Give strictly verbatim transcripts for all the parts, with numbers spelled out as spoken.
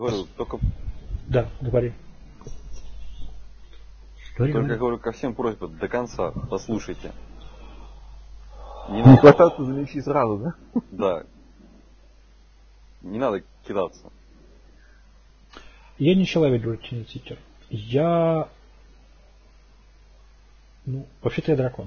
Говорю, только... Да, говори. Говори, только, говори. Говорю, ко всем просьба, до конца послушайте. Не, не надо... хвататься за мечи сразу, да? Да. Не надо кидаться. Я не человек, говорит Тинититер. Я... Ну, вообще-то я дракон.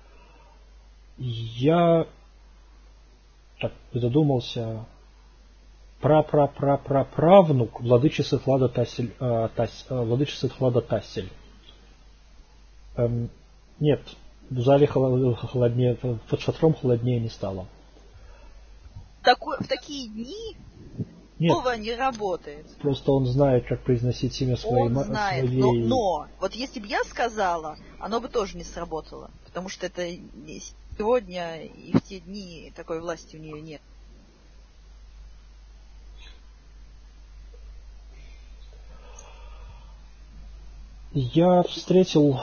Я... Так, задумался... Пра-пра-пра-пра-правнук владычицы Хлада Тассель... Э, Тас, э, владычицы Хлада Тассель. Эм, нет, в зале холоднее, под шатром холоднее не стало. Такой, в такие дни Нет, слово не работает. Просто он знает, как произносить имя своей... Он знает, своей... но, но вот если бы я сказала, оно бы тоже не сработало. Потому что это сегодня и в те дни такой власти у нее нет. Я встретил...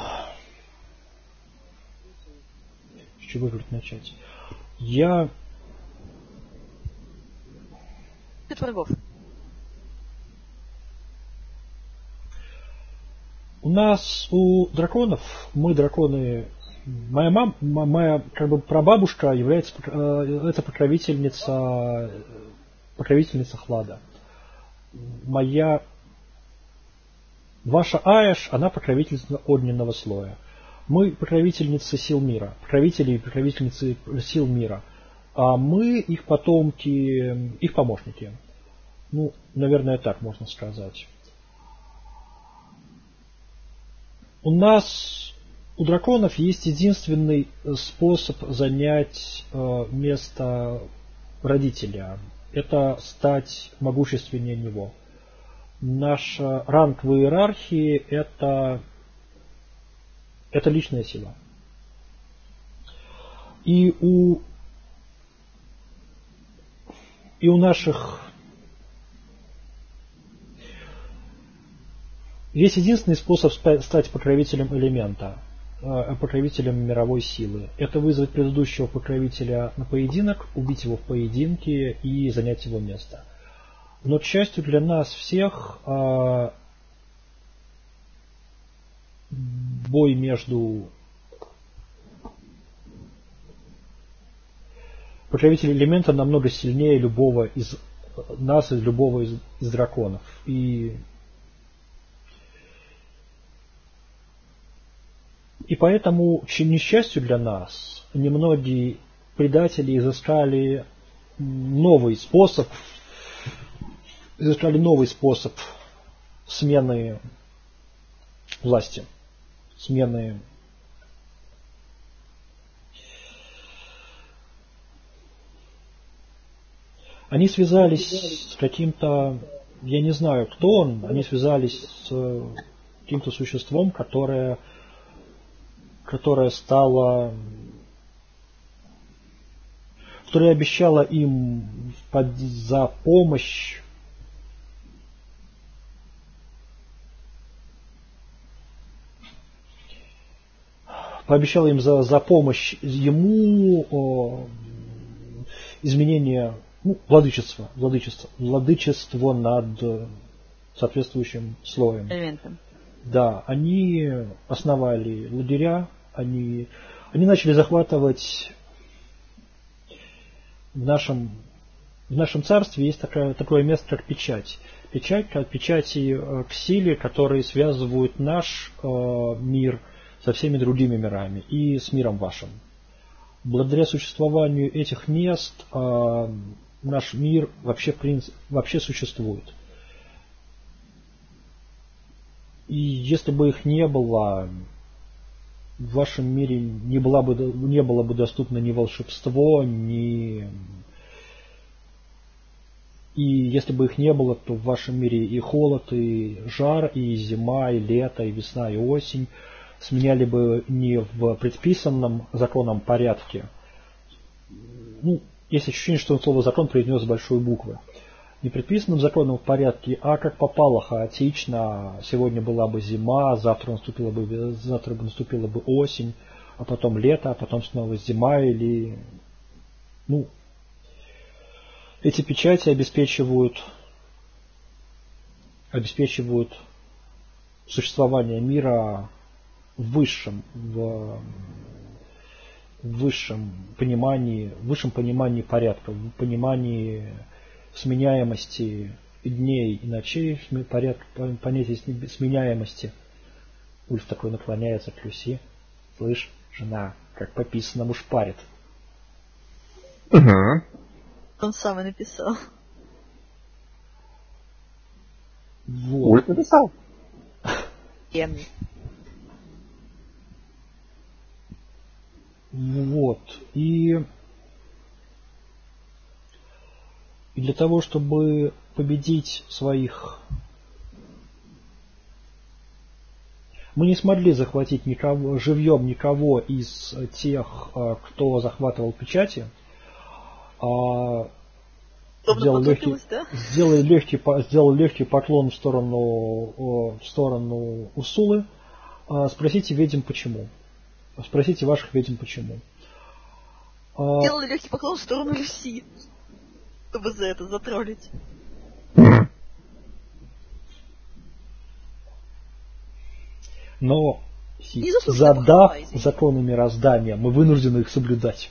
С чего, говорит, начать? Я... Пять врагов. У нас, у драконов, мы драконы... Моя мама, моя как бы прабабушка является... Это покровительница... Покровительница Хлада. Моя... Ваша Аэш, она покровительница огненного слоя. Мы покровительницы сил мира, покровители и покровительницы сил мира. А мы их потомки, их помощники. Ну, наверное, так можно сказать. У нас, у драконов есть единственный способ занять э, место родителя. Это стать могущественнее него. Наш ранг в иерархии это, это личная сила. И у, и у наших есть единственный способ стать покровителем элемента, покровителем мировой силы. Это вызвать предыдущего покровителя на поединок, убить его в поединке и занять его место. Но, к счастью для нас всех, бой между покровителем элемента намного сильнее любого из нас, из любого из, из драконов. И, и поэтому, к несчастью для нас, немногие предатели изыскали новый способ изыскали новый способ смены власти, смены они связались с каким-то, я не знаю, кто он, они связались с каким-то существом, которое, которое стало, которое обещало им за помощь пообещал им за, за помощь ему о, изменение, ну, владычества, владычество, владычество над соответствующим слоем. Элементом. Да, они основали лагеря, они, они начали захватывать в нашем, в нашем царстве есть такое, такое место, как печать. Печать, как печати э, к силе, которые связывают наш э, мир со всеми другими мирами и с миром вашим. Благодаря существованию этих мест э, наш мир вообще, принцип, вообще существует. И если бы их не было, в вашем мире не, была бы, не было бы доступно ни волшебство, ни... И если бы их не было, то в вашем мире и холод, и жар, и зима, и лето, и весна, и осень сменяли бы не в предписанном законом порядке. Ну, есть ощущение, что слово закон произнес с большой буквы. Не предписанном законном порядке, а как попало, хаотично. Сегодня была бы зима, завтра наступила бы, завтра бы наступила бы осень, а потом лето, а потом снова зима или... Ну, эти печати обеспечивают обеспечивают существование мира в высшем, в, в высшем понимании, в высшем понимании порядка, в понимании сменяемости дней и ночей, порядка, понятие сменяемости. Ульф такой наклоняется к Люси. Слышь, жена, как по писанному шпарит. Угу. Он сам и написал. Вот. Ульф написал. Эмми. Вот. И, и для того, чтобы победить своих... Мы не смогли захватить никого, живьем никого из тех, кто захватывал печати. А сделал легкий, да? сделали легкий, сделал легкий поклон в сторону, в сторону Урсулы. Спросите ведьм почему. Спросите ваших ведьм почему. Сделали легкий поклон в сторону Люси, чтобы за это затроллить. Но задав законы мироздания, мы вынуждены их соблюдать.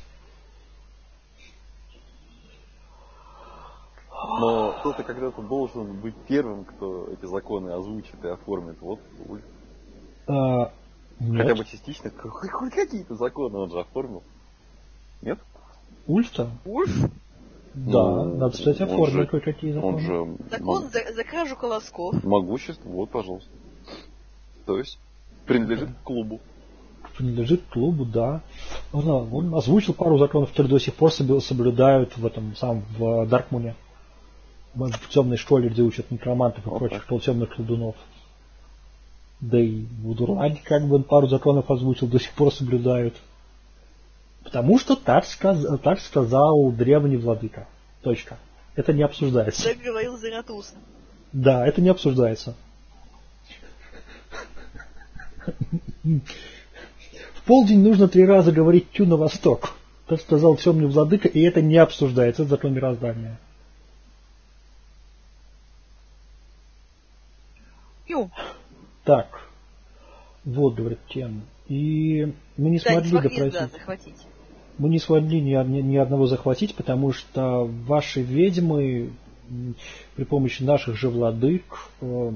Но кто-то когда-то должен быть первым, кто эти законы озвучит и оформит. Вот Ульф. А, Хотя бы частично. Хоть какие-то законы он же оформил. Нет? Ульф-то? Ульф? Да, ну, надо, кстати, оформить кое-какие законы. Он же... Закон мог... за, за кражу колосков. Могущество, вот, пожалуйста. То есть, принадлежит к клубу. Принадлежит к клубу, да. Он, он озвучил пару законов, которые до сих пор соблюдают в этом самом, в Даркмуне. В темной школе, где учат некромантов и прочих полутемных колдунов. Да и в Дурлаге как бы он пару законов озвучил, до сих пор соблюдают. Потому что так, сказ... так сказал древний владыка. Точка. Это не обсуждается. Так говорил Заратустра. Да, это не обсуждается. В полдень нужно три раза говорить «тю» на восток. Так сказал темный владыка, и это не обсуждается. Это закон мироздания. Ю. Так. Вот, говорит, тема. И мы не да, смогли не допросить. Да, захватить. Мы не смогли ни, ни, ни одного захватить, потому что ваши ведьмы при помощи наших же владык... Э,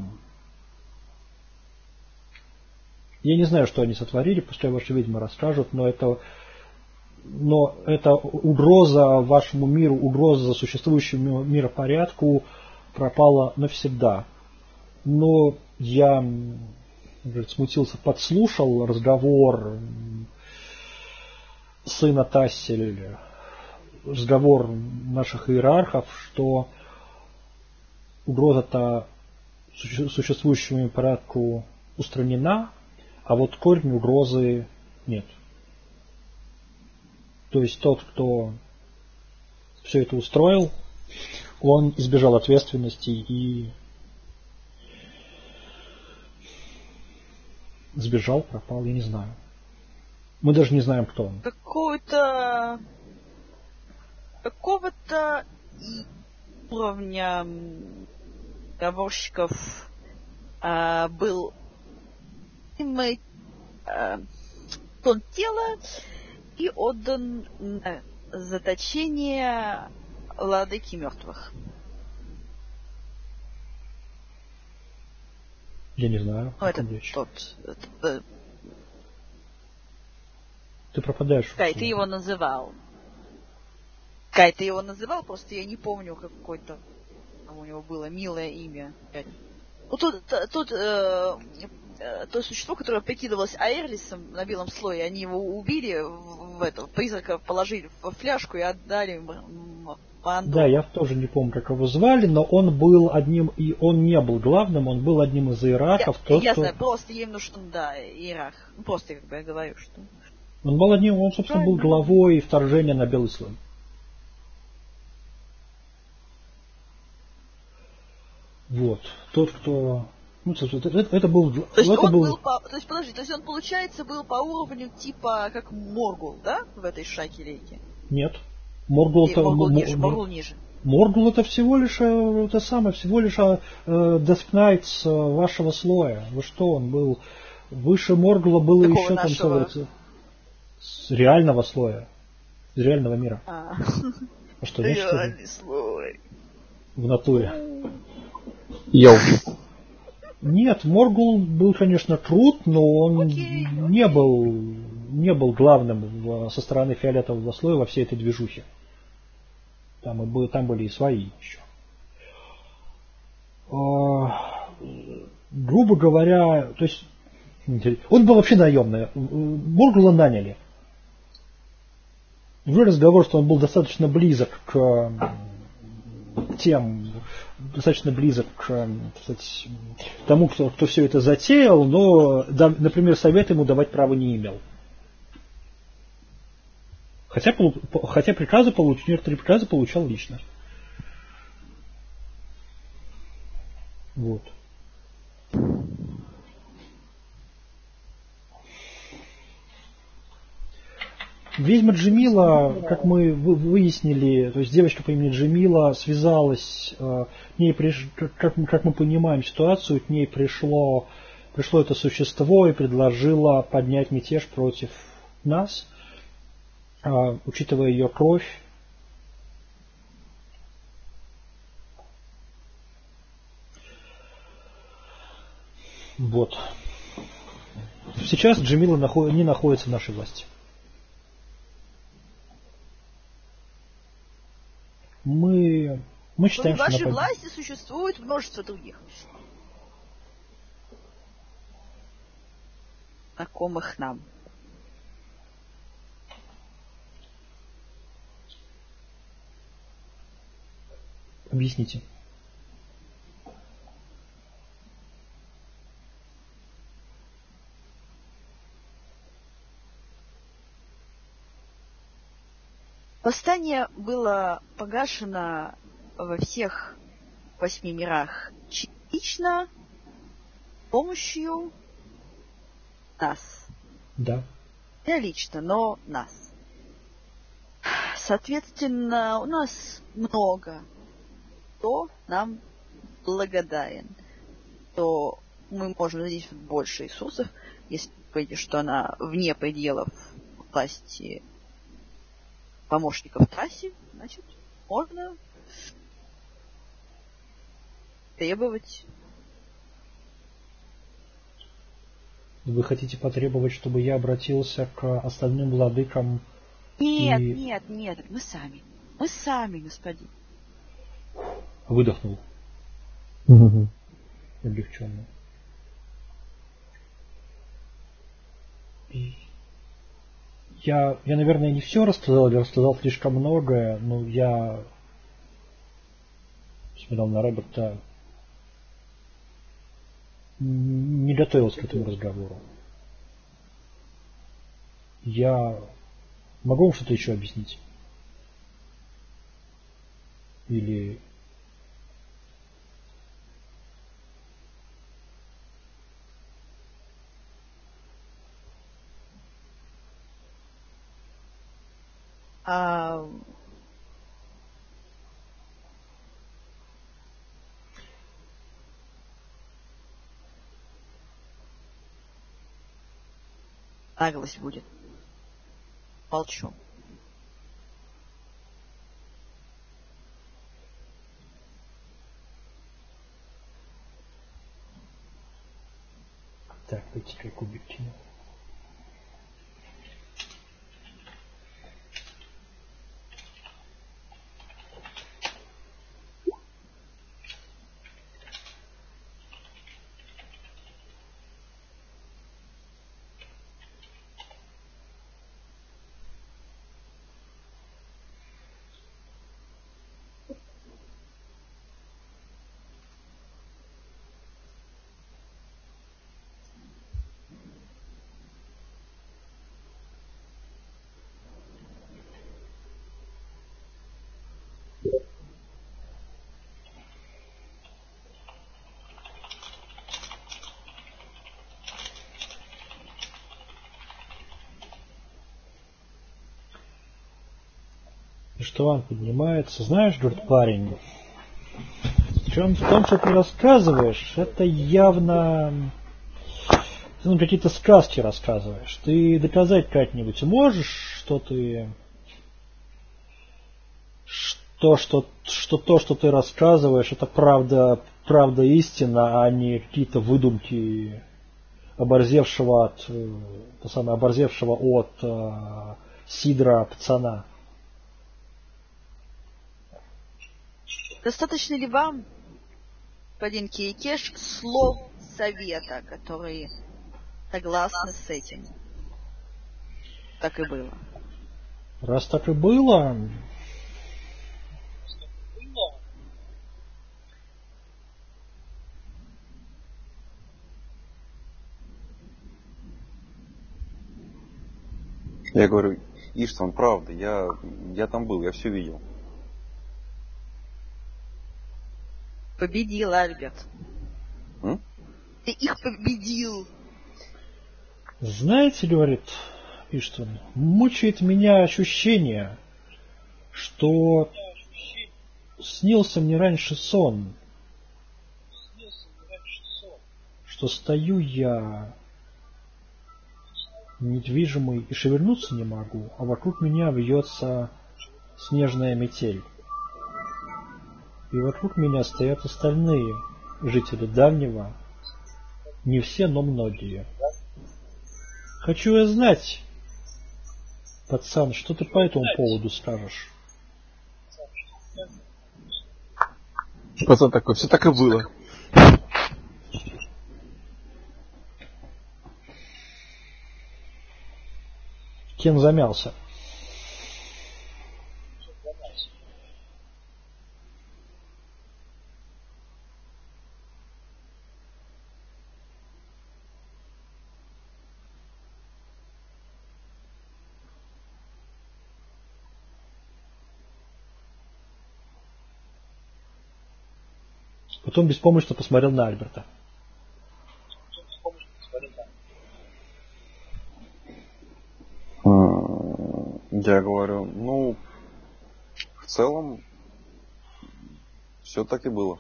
я не знаю, что они сотворили, пускай ваши ведьмы расскажут, но это, но это угроза вашему миру, угроза существующему миропорядку пропала навсегда. Но я, говорит, смутился, подслушал разговор сына Тассель, разговор наших иерархов, что угроза-то существующему порядку устранена, а вот корень угрозы нет. То есть тот, кто все это устроил, он избежал ответственности и сбежал, пропал, я не знаю. Мы даже не знаем, кто он. Какой-то... Какого-то уровня заговорщиков а, был а, тон тела и отдан на заточение владыки мертвых. Я не знаю. Ну, это тот... Это, ты пропадаешь. Кай, ты его называл. Кай, ты его называл, просто я не помню, какое-то у него было милое имя. Ну, тут, тут э, э, то существо, которое прикидывалось Аэрлисом на белом слое, они его убили, в, в это, призрака положили в фляжку и отдали Манду. Да, я тоже не помню, как его звали, но он был одним, и он не был главным, он был одним из иерархов. Я, тот, я кто... знаю, просто ей нужен, да, иерарх. Просто, как бы я говорю, что... Он был одним, он, собственно, был главой вторжения на белый слой. Вот. Тот, кто... Ну, это, это был... То есть, это он был... был по... то есть, подожди, то есть он, получается, был по уровню типа как Моргул, да, в этой Шайке-Лейке? Нет. Моргул... Моргул ниже, Моргул ниже. Моргул это всего лишь э, это самое, всего лишь э, Death Knights э, вашего слоя. Вы что, он был выше Моргула было Какого еще нашего? там целое с реального слоя, из реального мира. А, А что значит это? реальный слой. В натуре. Йоу. Нет, Моргул был, конечно, крут, но он Окей, не был не был главным в- со стороны фиолетового слоя во всей этой движухе. Там, и были, там были и свои еще. А, грубо говоря, то есть он был вообще наемный. Моргула наняли. Уже разговор, что он был достаточно близок к тем, достаточно близок к, так сказать, тому, кто, кто все это затеял, но, да, например, совет ему давать права не имел. Хотя, хотя приказы получ, некоторые приказы получал лично. Вот. Ведьма Джемила, как мы выяснили, то есть девочка по имени Джемила связалась, к ней приш... как, как мы понимаем ситуацию, к ней пришло, пришло это существо и предложило поднять мятеж против нас, учитывая ее кровь. Вот. Сейчас Джемила наход... не находится в нашей власти. Мы, мы считаем, в вашей что... Напад... власти существует множество других знакомых нам. Объясните. Восстание было погашено во всех восьми мирах частично с помощью нас. Да. Не лично, но нас. Соответственно, у нас много кто нам благодарен. То мы можем надеяться больше ресурсов, если пойдет, что она вне пределов власти помощников трассе, значит, можно требовать. Вы хотите потребовать, чтобы я обратился к остальным владыкам? Нет, и... нет, нет, мы сами. Мы сами, господин. Выдохнул. Угу. Облегченно. Я, я, наверное, не все рассказал, или рассказал слишком многое, но я смотрел на Роберта, не готовился к этому разговору. Я могу вам что-то еще объяснить? Или... А... Наглость будет. Молчу. Так, дайте-ка кубик кину. Иштван поднимается. Знаешь, говорит парень, в чем в том, что ты рассказываешь, это явно ты ну, какие-то сказки рассказываешь. Ты доказать как-нибудь можешь, что ты что, что, что то, что ты рассказываешь, это правда, правда истина, а не какие-то выдумки оборзевшего от, то самое, оборзевшего от э, сидра пацана. Достаточно ли вам, господин Киекеш, слов совета, которые согласны с этим? Так и было. Раз так и было, Я говорю, Иштван, правда, я, я там был, я все видел. Победил, Альберт. М? Ты их победил. знаете, говорит Иштван, мучает меня ощущение, что снился мне раньше сон, что стою я недвижимый и шевельнуться не могу, а вокруг меня вьется снежная метель. И вокруг меня стоят остальные жители Дальнего, не все, но многие. Хочу я знать, пацан, что ты по этому поводу скажешь? Пацан такой, все так и было. Кен замялся. Потом беспомощно посмотрел на Альберта. Я говорю, ну, в целом, все так и было.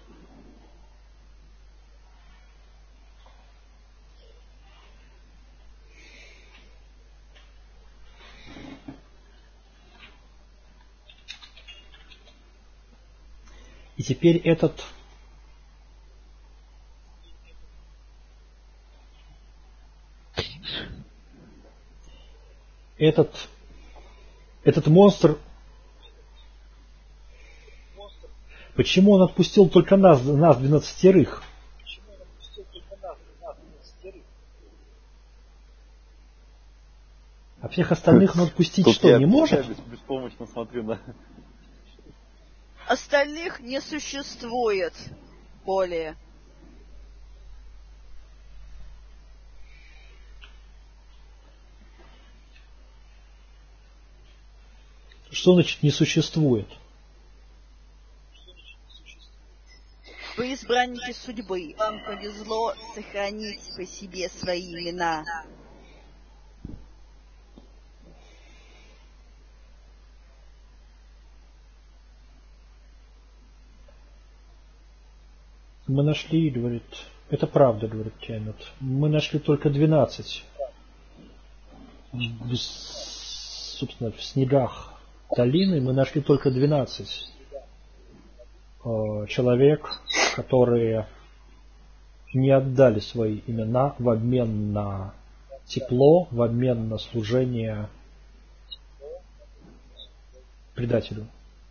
И теперь этот этот этот монстр, почему он отпустил только нас, нас двенадцатерых? А всех остальных он отпустить Тут что, я, не может? Я беспомощно смотрю на... Остальных не существует более. Что значит не существует? Вы избранники судьбы. Вам повезло сохранить по себе свои имена. Мы нашли, говорит, это правда, говорит Кеннет. Мы нашли только двенадцать. В, собственно, в снегах долины мы нашли только двенадцать э, человек, которые не отдали свои имена в обмен на тепло, в обмен на служение предателю.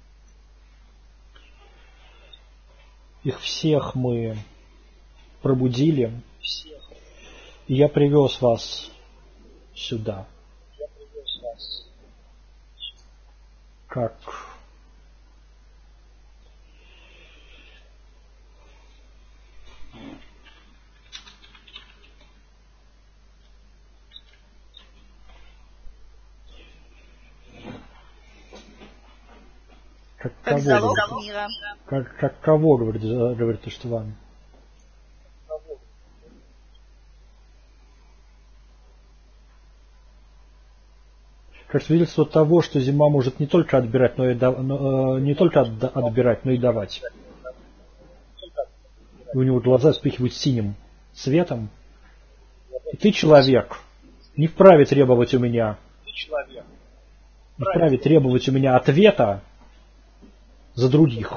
Их всех мы пробудили, и я привез вас сюда. Как Как, Как кого, залог говорит, мира. как, как кого, говорит, говорит Иштван. как свидетельство того, что зима может не только отбирать, но и да, но, э, не только отда- отбирать, но и давать. И у него глаза вспыхивают синим цветом. И ты, человек, не вправе требовать у меня, не вправе требовать у меня ответа за других.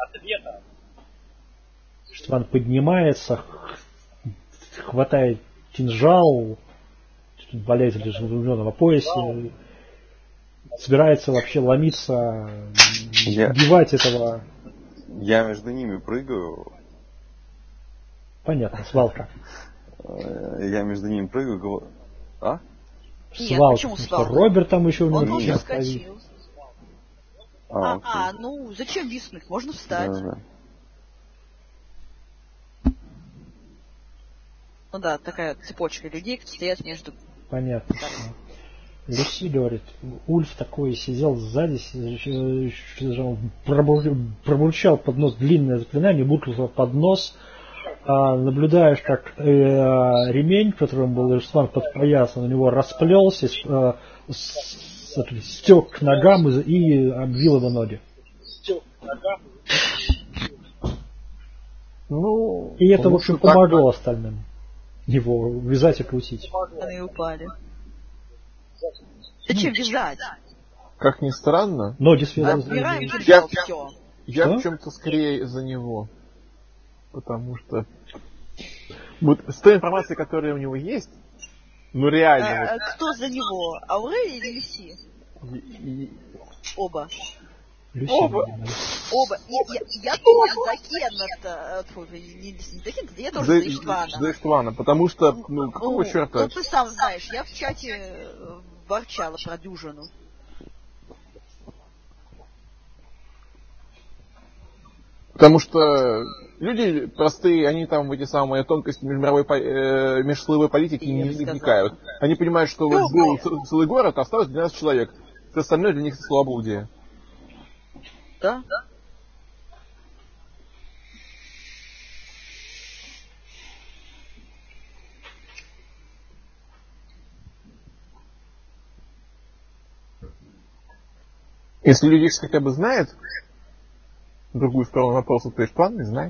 Штван поднимается, хватает кинжал, валяется лишь в зеленого поясе, собирается вообще ломиться, Я- убивать этого. Я между ними прыгаю, Понятно, свалка. э, я между ними прыгаю, говорю, а? Нет, Свалка. почему Потому что свалка? Роберт там еще у него Он Нет. тоже сейчас стоит. вскочил. А, А, окей. а, ну зачем виснуть? Можно встать. Да-да-да. Ну да, такая цепочка людей, которые стоят между... Понятно. Люси говорит, Ульф такой сидел сзади, си- э, пробур- пробурчал под нос длинное заклинание, буркнул под нос, а наблюдаешь, как э, ремень, которым был Иштван подпоясан, у него расплелся, э, с- с- стек к ногам и, и обвил его ноги. Ну, И это, в потому общем, что так- помогло остальным его вязать и крутить. Они упали. Зачем вязать? Как ни странно, Ноги связаны. Отбираем Я- кинжал, все. я Что? в чем-то скорее за него. Потому что вот с той информацией, которая у него есть, ну реально, А, а кто за него? Аурелий или Люси? вот, и- и- Оба. Люси, Оба. наверное. Оба. И я, я тоже за Кеннета. Тьфу, не, не, не за Кеннета, я тоже за, за Иштвана. за Иштвана, потому что, ну, какого Ну, черта? ну, ты сам знаешь, я в чате э, ворчала про дюжину. Потому что люди простые, они там в эти самые тонкости межмировой, по- э, межслоевой политики Я не бы не сказала. вникают. Они понимают, что вот Ну, был да. ц- целый город, а осталось двенадцать человек. Все остальное для них словоблудие. Да? Если люди хотя бы знают другую сторону вопроса, то Иштван не знает.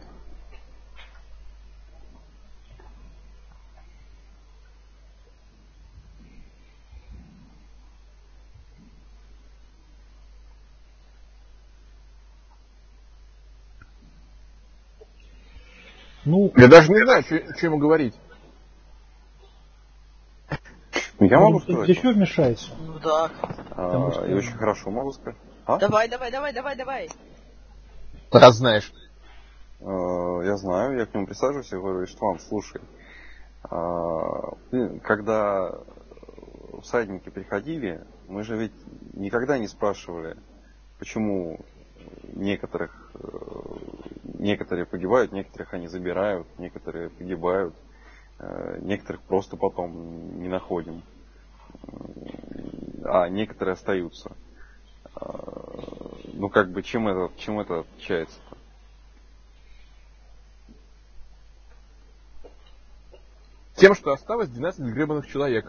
Ну, Я даже не знаю, что ему говорить. Ну, я может, могу сказать. еще вмешается. Ну да. А, потому что- и очень хорошо могу сказать. А? Давай, давай, давай, давай, давай. Раз знаешь. Э, Я знаю, я к нему присаживаюсь и говорю, Иштван, слушай, а, ты, когда всадники приходили, мы же ведь никогда не спрашивали, почему некоторых, э, некоторые погибают, некоторых они забирают, некоторые погибают, э, некоторых просто потом не находим, а некоторые остаются. А, Ну, как бы, чем это, чем это отличается-то? Тем, что осталось двенадцать гребаных человек.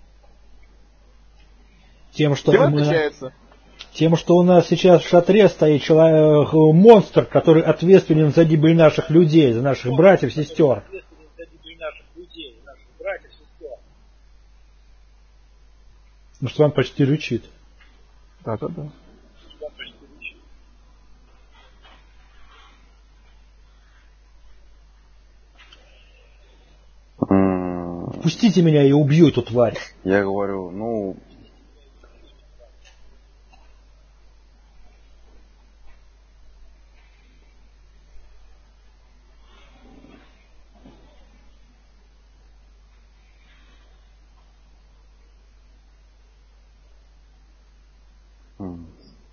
Тем, что Тем мы- отличается. Тем, что у нас сейчас в шатре стоит человек, монстр, который ответственен за гибель наших людей, за наших братьев, сестер. Ну что он почти рычит. Да-да-да. М, Пустите меня, я убью эту тварь. Я говорю, ну, м.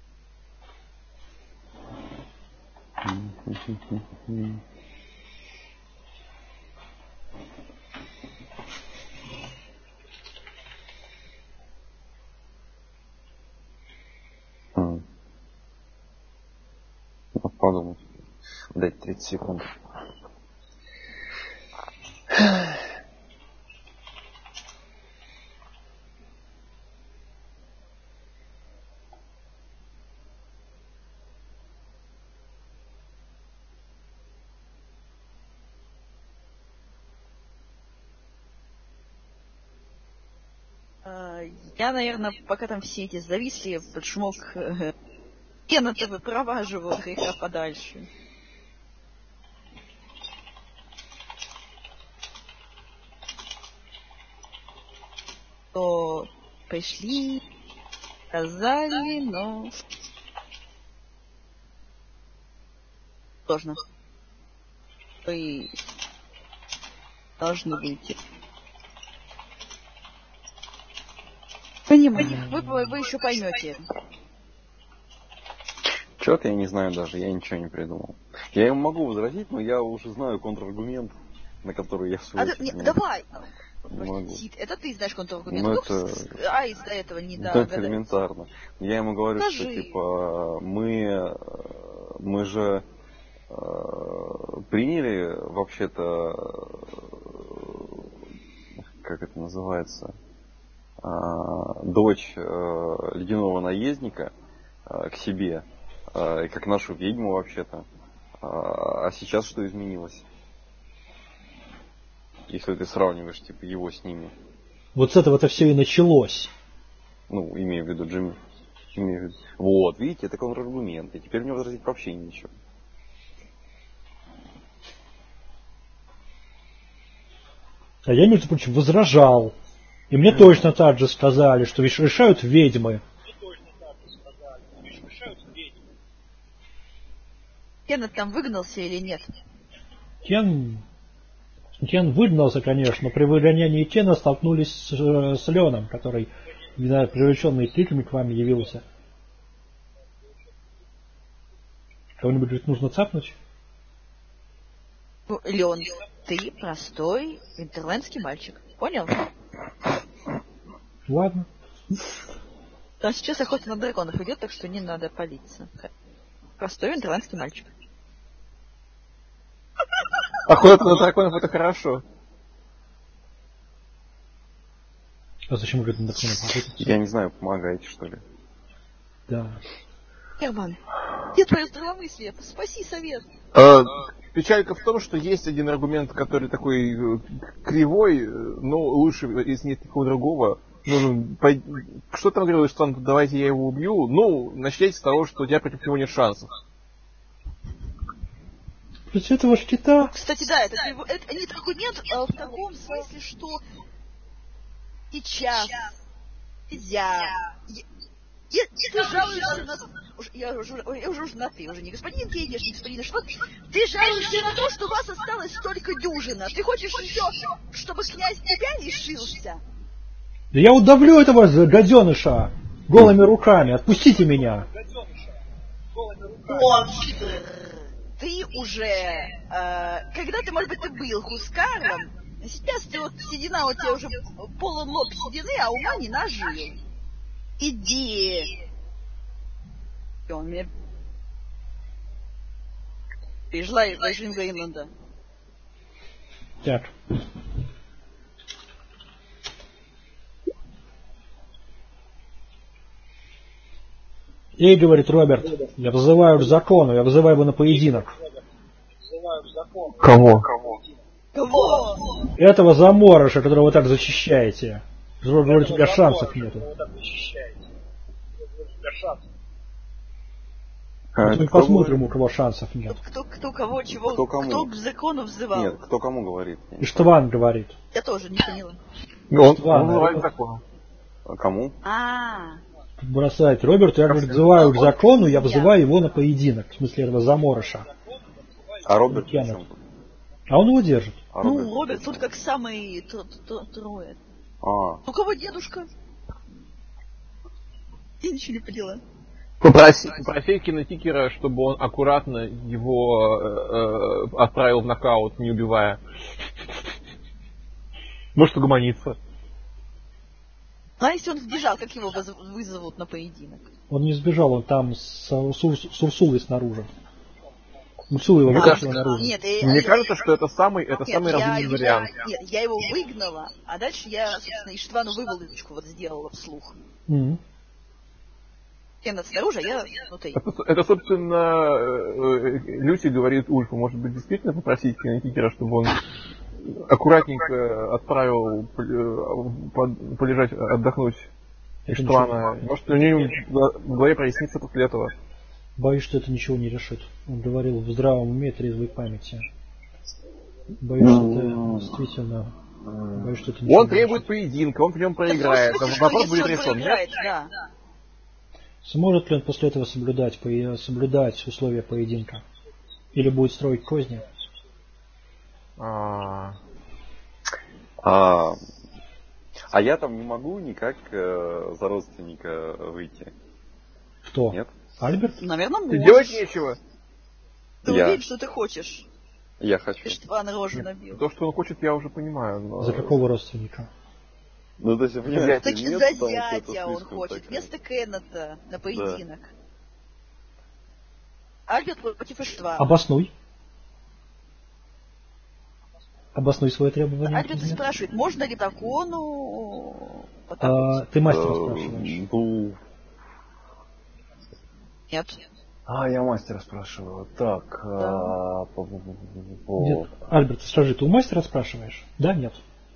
М. Надо подумать. Дать тридцать секунд. Я, наверное, пока там все эти зависли под шумок, я на ТВ проваживаю от греха подальше. То пришли, сказали, но сложно. Вы должны выйти. Понимаю. Вы, вы, вы еще поймете. Чё-то я не знаю даже, я ничего не придумал. Я ему могу возразить, но я уже знаю контраргумент, на который я в свою А ты, не, давай! Сид, это ты знаешь контраргумент. Ну, ну, это... А из до этого не да. Это элементарно. Я ему говорю, Скажи. что типа мы, мы же э, приняли вообще-то, как это называется, э, дочь э, ледяного наездника э, к себе, э, как нашу ведьму вообще-то. А, а сейчас что изменилось? Если ты сравниваешь типа его с ними. Вот с этого-то все и началось. Ну, имею в виду Джимми. Имею в виду. Вот, видите, это контраргумент. И теперь мне возразить вообще ничего. А я, между прочим, возражал. И мне mm. точно так же сказали, что ведь решают ведьмы. Кеннет там выгнался или нет? Кен... Кен выгнался, конечно, но при выгонянии Кена столкнулись с, с Леном, который, не знаю, привлеченный криками к вам явился. Кого-нибудь говорит, нужно цапнуть? Ну, Лен, ты простой интерлендский мальчик. Понял? Ладно. Там сейчас охота на драконов идет, так что не надо палиться. Простой интерлендский мальчик. Охота на драконов это хорошо. А зачем говорит на драконов охотиться? Я не знаю, помогаете что ли? Да. Герман, где твое здравомыслие? Спаси совет. А, печалька в том, что есть один аргумент, который такой кривой, но лучше, если нет никакого другого. Ну, по... Что там говорилось, что он, давайте я его убью? Ну, начните с того, что у тебя против него нет шансов. Против этого щита? Кстати, да, это, это не аргумент а в таком смысле, что сейчас нельзя. Я, я, ты жалуешься на... Я уже, я уже на ты, уже не господин Кейдиш, не господин Шват. Ты жалуешься на то, что у вас осталось столько дюжина. Ты хочешь еще, чтобы князь тебя лишился? Да я удавлю этого гаденыша голыми руками. Отпустите меня. Вот. Ты уже, э, когда ты, может быть, ты был Хускарлом, сейчас ты вот седина у тебя уже полон лоб седины, а ума не нажил. Иди. И он мне пришла из Гринланда. Так. Эй, говорит Роберт, я вызываю к закону, я вызываю его на поединок. Кого? Кого? Этого заморыша, которого вы так защищаете. Говорит, у тебя шансов нету. А, вот мы посмотрим, у кого шансов нет. Кто, кто кого, чего, кто, кому? кто к закону взывал? Нет, кто кому говорит? Иштван говорит. Я тоже не поняла. Он, он вызывает к закону. А кому? А. Бросает Роберт, я говорит, вызываю к закону, я вызываю его на поединок. В смысле этого заморыша. А Роберт А он его держит. А ну, Роберт, Роберт тут как самый трое. А. У кого дедушка? Я ничего не поняла. Попроси, попроси кинотикера, чтобы он аккуратно его э, э, отправил в нокаут, не убивая. Может угомониться. А если он сбежал, как его вызовут на поединок? Он не сбежал, он там с, с, с Урсулой снаружи. Урсула его вытащила наружу. Нет, Мне я, кажется, что это самый, это нет, самый разумный я, вариант. Я, нет, я его выгнала, а дальше я, собственно, Иштвану выволочку вот сделала вслух. Mm-hmm. Кеннет снаружи, а я внутри. Это, это, собственно, Люси говорит Ульфу, может быть, действительно попросить кинотикера, чтобы он аккуратненько отправил полежать, отдохнуть Иштвана. Может, у него в голове прояснится после этого. Боюсь, что это ничего не решит. Он говорил в здравом уме и трезвой памяти. Боюсь, что это действительно... Боюсь, что это ничего он не требует решит. поединка, он в нем проиграет. Да, Вопрос будет решен. проиграет, да. Сможет ли он после этого соблюдать, по- соблюдать условия поединка? Или будет строить козни? А, А, а я там не могу никак э, за родственника выйти. Кто? Нет? Альберт? Наверное, Ты можешь. делать нечего. Ты Я. уверен, что ты хочешь? Я хочу. Иштван рожу набил. То, что он хочет, я уже понимаю. Но... За какого родственника? Ну, то есть, понимаете, Так и нет, за там что-то зятя он слишком хочет. такое. Вместо Кеннета на поединок. Альберт против Иштвана. Обоснуй. Обоснуй свое требование. Альберт Нет. спрашивает, можно ли дракону... Вот так А, вот? ты мастера Э, спрашиваешь. ну, Нет. А, я мастера спрашиваю. Так. а, по- по- по- по- Нет. Альберт, скажи, ты у мастера спрашиваешь? Да, нет?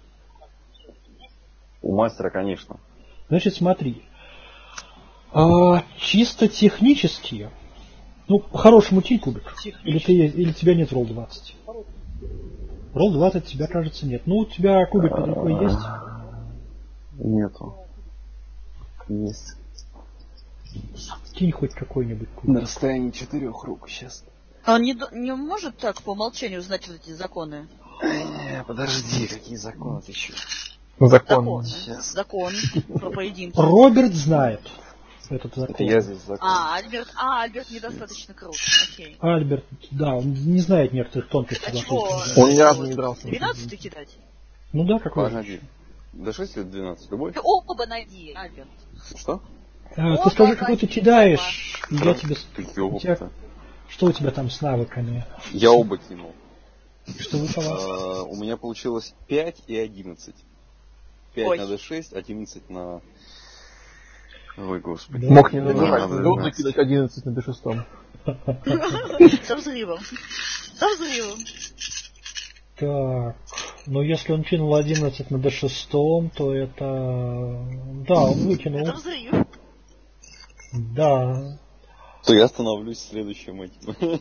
У мастера, конечно. Значит, смотри. А, чисто технически, ну, по-хорошему кинь кубик. Или, ты, или тебя нет в ролл двадцать. Ролл двадцать тебя, кажется, нет. Ну, у тебя кубик под рукой есть? Нету. Есть. Кинь хоть какой-нибудь На кубик. расстоянии четырех рук сейчас. А он не, д- не может так по умолчанию знать вот эти законы? Э, подожди, какие законы ты еще? Закон. Законы. Сейчас. Закон про поединки. Роберт знает этот закон. Это я здесь закон. А, Альберт, а, Альберт недостаточно крут. Окей. Альберт, да, он не знает некоторых тонкостей. А чего? вокруг. Он ни разу не дрался. двенадцать кидать? Ну да, какой же. Погоди. До шесть или двенадцать? Любой? Ты оба найди, Альберт. Что? А, Оба ты скажи, какой ты найди, кидаешь, и я тебе... Ты у тебя- оба-то. Что у тебя там с навыками? Я оба кинул. Что выпало? А, у меня получилось пять и одиннадцать. пять Ой. на дэ шесть, одиннадцать на... Ой, господи. Да. Мог не Да, называть. да, Удобно да. кидать одиннадцать на дэ шесть. Со взрывом. Со взрывом. Так, ну если он кинул одиннадцать на дэ шесть, то это... Да, он выкинул. Это взрыв. Да. То я остановлюсь следующим этим.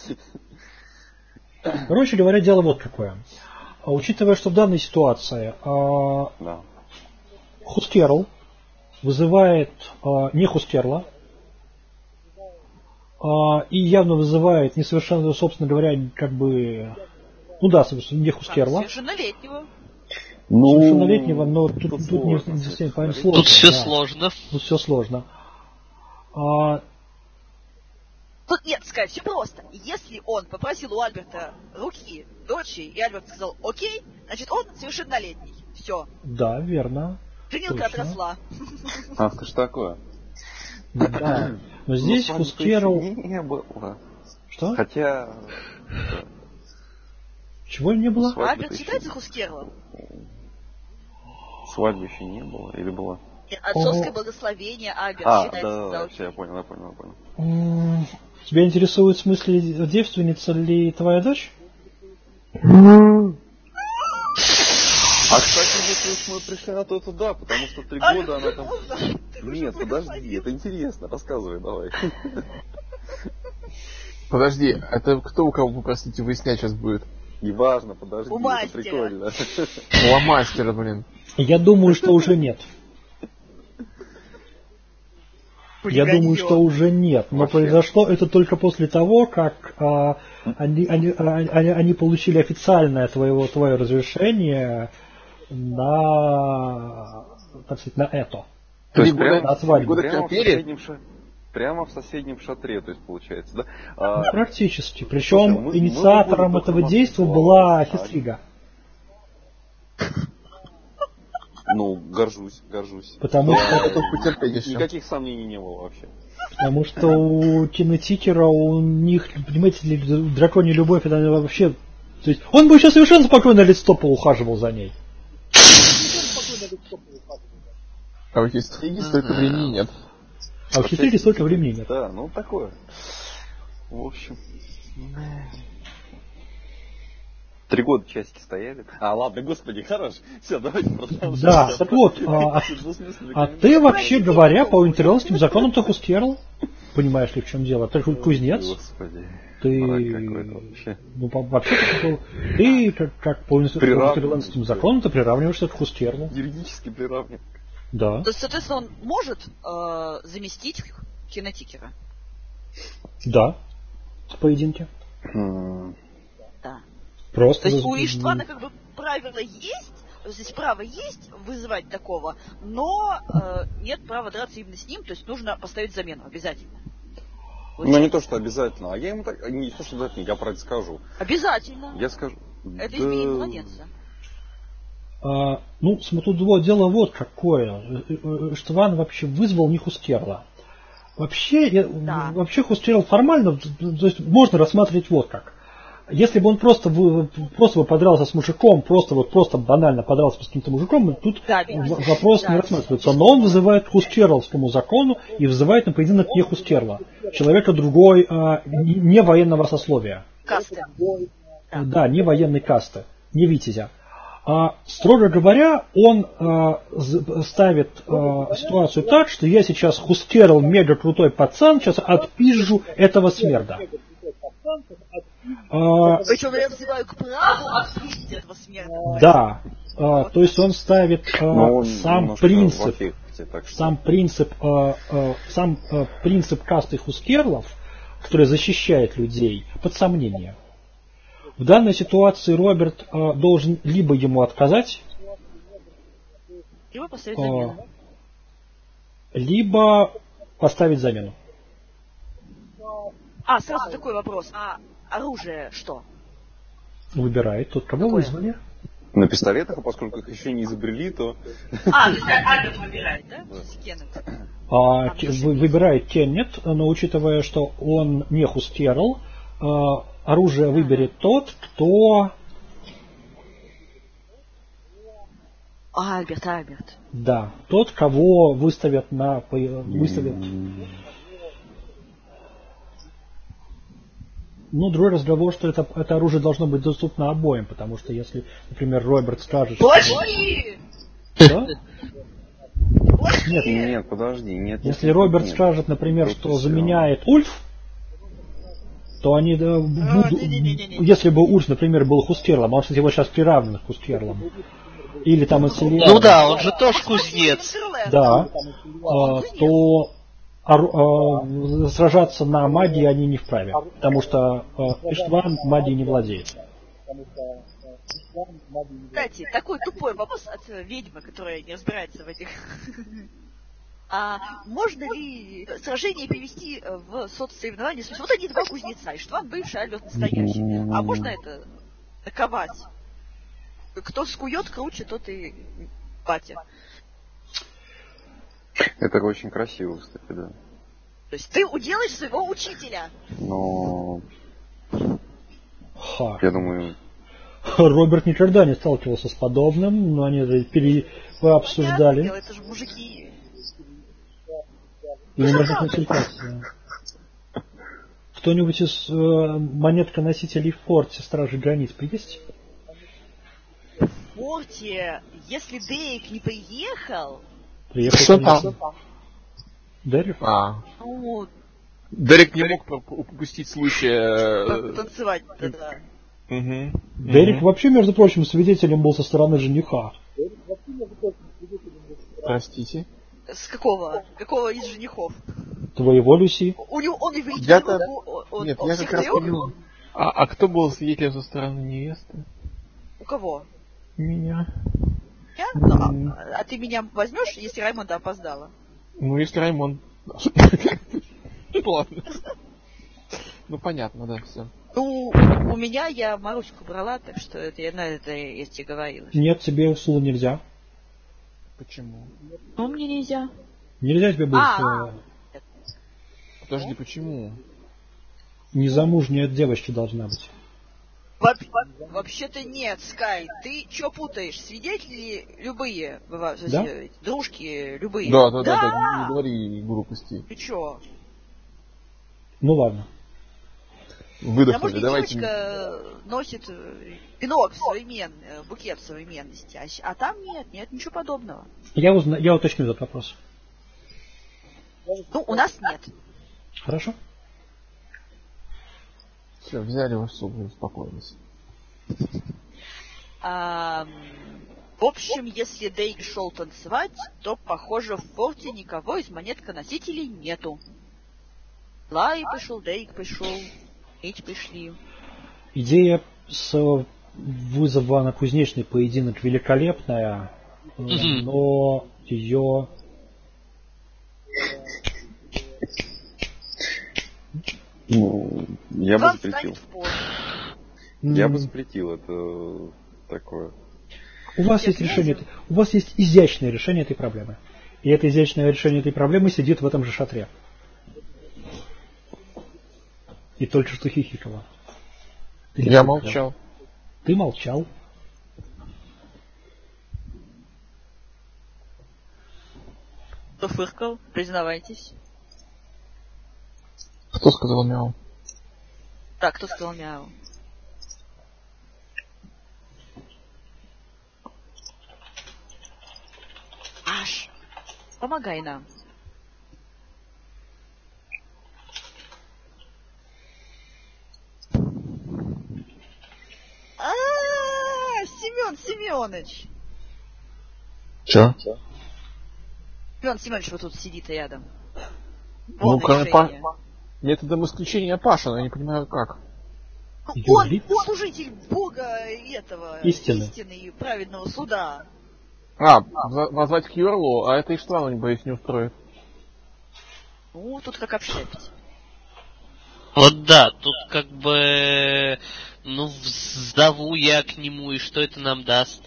Короче говоря, дело вот какое. А учитывая, что в данной ситуации а, Да. Хускерл вызывает а, не Хускерла а, и явно вызывает несовершенного, собственно говоря, как бы... Ну да, собственно, не Хускерла. Совершеннолетнего. Ну, Совершеннолетнего, но тут, тут, тут не, сложно, не совсем понятно, совершеннолетний. сложно. Тут все да. сложно. Тут все сложно. А, Тут нет, сказать, все просто. Если он попросил у Альберта руки дочери, и Альберт сказал окей, значит он совершеннолетний. Все. да, верно. Женилка Точно. отросла. Ах ты ж такое. Да. Но здесь Ну, Хускерл... свадьбы еще не было. Что? Хотя... Чего не было? Свадьбы Альберт еще- считается Хускерлом? Свадьбы еще не было, или было? Нет, Отцовское О. благословение Альберт А, считается да, за да, окей. все, я понял, я понял, я понял. М, Тебя интересует в смысле, девственница ли твоя дочь? А, кстати, если уж мы пришли на то, то да, потому что три Альберт, года она там... можно? Ты уже Нет, подожди, благословил. это интересно, рассказывай, давай. Подожди, это кто у кого, простите, выяснять сейчас будет? Неважно, подожди, У это мастера. прикольно. Ломастера, блин. Я думаю, что уже нет. Я Хулиганье. думаю, что уже нет. Но Вообще. произошло это только после того, как а, они, они, они, они получили официальное твоего, твое разрешение на, так сказать, на это. То есть Три года- прямо, на свадьбу. года прямо, в терпели? соседнем ша- прямо в соседнем шатре, то есть получается, да? А, Ну, практически. Слушай, Причем мы- мы инициатором были этого только действия на была славу. Хистрига. ну, горжусь, горжусь. Потому Да, что- Готов потерпеть еще. Никаких сомнений не было вообще. Потому что у кинотикера, у них, понимаете ли, драконья любовь, это вообще... То есть он бы еще совершенно спокойно лет сто поухаживал за ней. А у Хистриги столько времени нет. А у Хистриги столько времени нет. Да, ну такое. В общем. Три года часики стояли. А, ладно, господи, хорош. Все, давайте продолжим. Да, так вот, а, а ты, вообще говоря, по интервенским законам ты хустерл? Понимаешь ли, в чем дело? Ты кузнец? Господи. Ты... Ну, вообще, ты, как, как по интервенским законам, ты приравниваешься к хустерлу. Юридически приравниваешь. Да. То есть, соответственно, он может э, заместить кинотикера? Да. В поединке. Mm. Да. Просто. То есть у Иштвана как бы правило есть, то есть право есть вызывать такого, но э, нет права драться именно с ним, то есть нужно поставить замену обязательно. Вот ну не то, что обязательно, а я ему так, не то, что обязательно, я про это скажу. Обязательно. Я скажу. Это да... избиение младенца. А, ну, тут дело вот какое. Иштван вообще вызвал не Хустерла. Вообще, да. вообще Хустерл формально, то есть можно рассматривать вот как. Если бы он просто, просто бы подрался с мужиком, просто вот просто банально подрался с каким-то мужиком, тут да, вопрос да, не рассматривается. Но он вызывает хустерловскому закону и вызывает на поединок не Хустерла, человека другой, а, не военного сословия. Касты. Да, не военной касты, не витязя. А, строго говоря, он а, ставит а, ситуацию так, что я сейчас Хустерл, мега крутой пацан, сейчас отпизжу этого смерда. А, Причем я взываю к праву отпустить этого смерда. Да, а, то есть он ставит а, сам принцип, эффекте, что... сам принцип, а, а, сам а, принцип касты хускерлов, который защищает людей, под сомнение. В данной ситуации Роберт а, должен либо ему отказать, либо поставить замену, а, либо поставить замену. А, сразу такой вопрос. А оружие что? Выбирает тот, кого Какое? вызвали. На пистолетах, а поскольку их еще не изобрели, то... А, Альберт выбирает, да? Кеннет. А, вы, выбирает Кеннет, но учитывая, что он не Хустерл, а, оружие выберет тот, кто... Альберт, Альберт. Да, тот, кого выставят на... Выставят... Ну, другой разговор, что это, это оружие должно быть доступно обоим, потому что если, например, Роберт скажет... Почти! Что? Нет, нет, подожди. Нет, если нет, Роберт нет. скажет, например, Тут что все. заменяет Ульф, то они... Да, буду, не, не, не, не. Если бы Ульф, например, был Хустерлом, а он, кстати, его сейчас приравнен к Хустерлам. Или там Инсилиар. Ну да, он же тоже кузнец. Да. А, то... А, а, сражаться на магии они не вправе, потому что а, Иштван магией не владеет. Кстати, такой тупой вопрос от ведьмы, которая не разбирается в этих. А можно ли сражение перевести в соцсоревнования? Вот они два кузнеца, Иштван бывший, Альберт настоящий. А можно это таковать? Кто скует круче, тот и батя. Это очень красиво, кстати, да. То есть ты уделаешь своего учителя. Но... Ха. Я думаю... Роберт никогда не сталкивался с подобным, но они это пере... пообсуждали. Понятно, это же мужики. И нужна консультация. Кто-нибудь из э, монетконосителей в форте Стражи Границ есть? В форте, если Дейк не приехал... Приехал, Что конечно. там? Дерек? А. Ну, Дерек не мог упустить случая... танцевать тогда. Угу. Дерек угу. вообще, между прочим, свидетелем был со стороны жениха. Простите. С какого? Какого из женихов? Твоего, Люси? У него он и в Я-то... он, Нет, он я как раз трех? понял. А, а кто был свидетелем со стороны невесты? У кого? Меня. Я? Ну, а, а ты меня возьмешь, если Раймонда опоздала? Ну, если Раймонд... Ладно. Ну, понятно, да, все. Ну, у меня я Маруську брала, так что это я на это я тебе говорила. Нет, тебе Усулу нельзя. Почему? Ну, мне нельзя. Нельзя тебе быть А, э, Подожди, почему? незамужней от девочки должна быть. Во- во- Вообще-то нет, Скай. Ты чё путаешь? Свидетели любые бывают, Да? э, дружки любые. Да, да, да, да, не, не говори глупости. Ты чё? Ну ладно. Выдохнули. Давайте. девочка носит венок в современ... букет в современности, а, а там нет, нет ничего подобного. Я, узна... я уточню этот вопрос. Ну, у нас нет. Хорошо. Все, взяли ваш суп и успокоились. А, в общем, если Дейк шел танцевать, то, похоже, в форте никого из монетконосителей нету. Лай пришел, Дейк пришел, эти пришли. Идея с вызова на кузнечный поединок великолепная, но ее... Ну, я бы запретил. Я бы запретил это такое. У вас есть решение, у вас есть изящное решение этой проблемы. И это изящное решение этой проблемы сидит в этом же шатре. И только что хихикала. Ты Я молчал. Ты молчал. Кто фыркал? Признавайтесь. Кто сказал мяу? Так, кто сказал мяу? Аш, помогай нам. А-а-а, Семен Семенович. Че? Семен Семенович вот тут сидит рядом. Ну, кроме па... методом исключения Паша, но я не понимаю как. Он служитель Бога этого истины, истины и праведного суда. А, возвать к Йорлу, а это и что, боюсь, не устроит. Ну, тут как общаетесь. Вот да, тут как бы, ну, сдаву я к нему, и что это нам даст?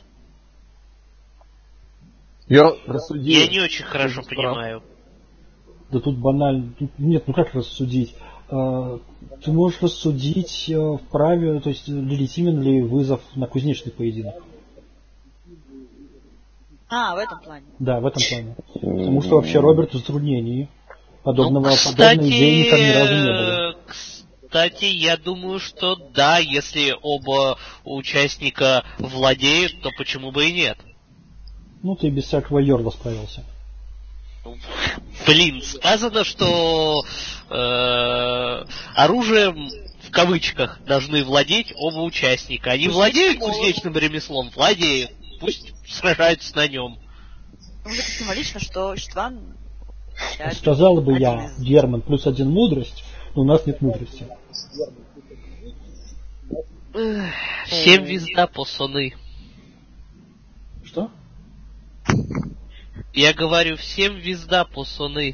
Я рассуди. Я не очень хорошо понимаю. Да тут банально. Тут, нет, ну как рассудить? А, ты можешь рассудить а, вправе, то есть легитимен ли вызов на кузнечный поединок. А, в этом плане. Да, в этом плане. Потому что вообще Роберт в затруднении. Подобного, ну, кстати, подобной идеи никак ни разу не было. Кстати, я думаю, что да, если оба участника владеют, то почему бы и нет? Ну, ты без всякого Йорла справился. Блин, сказано, что э, оружием в кавычках должны владеть оба участника. Они владеют кузнечным ремеслом? Владеют. Пусть сражаются на нем. Ну, это символично, что Штван... Сказала бы я, Герман, плюс один мудрость, но у нас нет мудрости. Всем визда посоны. Что? Я говорю, всем визда посоны.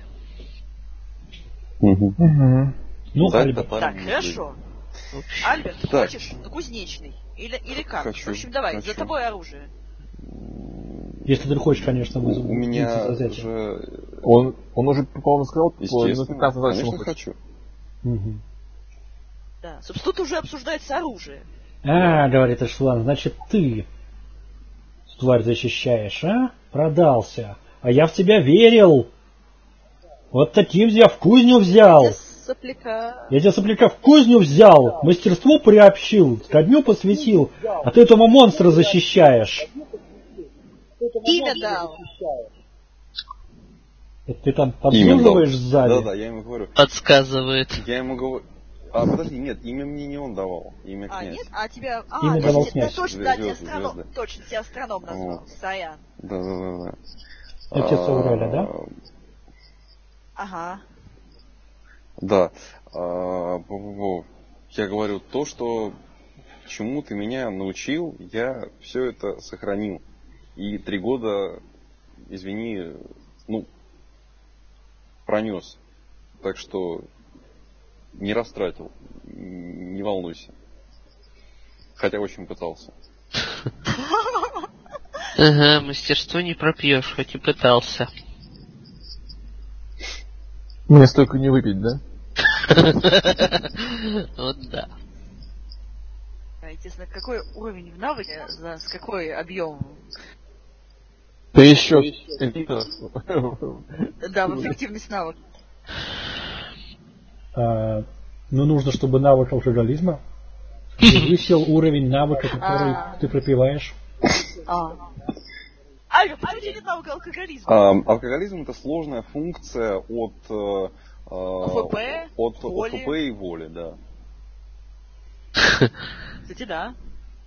Угу. Угу. Ну, да, Альберт. Так, хорошо. Альберт, ты так. хочешь на кузнечный? Или, или как? Хочу, в общем, давай, хочу. за тобой оружие. Если ты хочешь, конечно, вызов. У меня уже... Он, он уже, по-моему, сказал, естественно, конечно, хочу. Угу. Да, собственно, тут уже обсуждается оружие. А, говорит Эшлан, значит, ты тварь защищаешь, а? Продался. А я в тебя верил. Вот таким я в кузню взял. Я сопляка. Я тебя, сопляка, в кузню взял. Мастерство приобщил, ко дню посвятил. А ты этого монстра защищаешь. Имя дал. Это ты там подслуживаешь сзади? Да, да, я ему говорю. Подсказывает. Я ему говорю... А, подожди, нет, имя мне не он давал. Имя а, князь. нет? А тебя... А, имя да, давал да, князь. точно, да, тебя Звезды, астроном... звезды. Точно, тебя астроном назвал. Вот. Саян. Да, да, да, да. Отец А, Ауреля, да? Ага. Да. А, я говорю, то, что чему ты меня научил, я все это сохранил. И три года, извини, ну, пронес. Так что не растратил. Не волнуйся. Хотя очень пытался. Ага, мастерство не пропьешь, хоть и пытался. Мне столько не выпить, да? Вот да. Интересно, какой уровень в навыке, с какой объем? Пересчет литров. Да, в эффективность навык. А, Но нужно, чтобы навык алкоголизма превысил уровень навыка, который ты пропиваешь. Альга, почему тебе нет навыка алкоголизма? А, алкоголизм это сложная функция от э, ОФП, от воли. ОФП и воли, да. Кстати, да.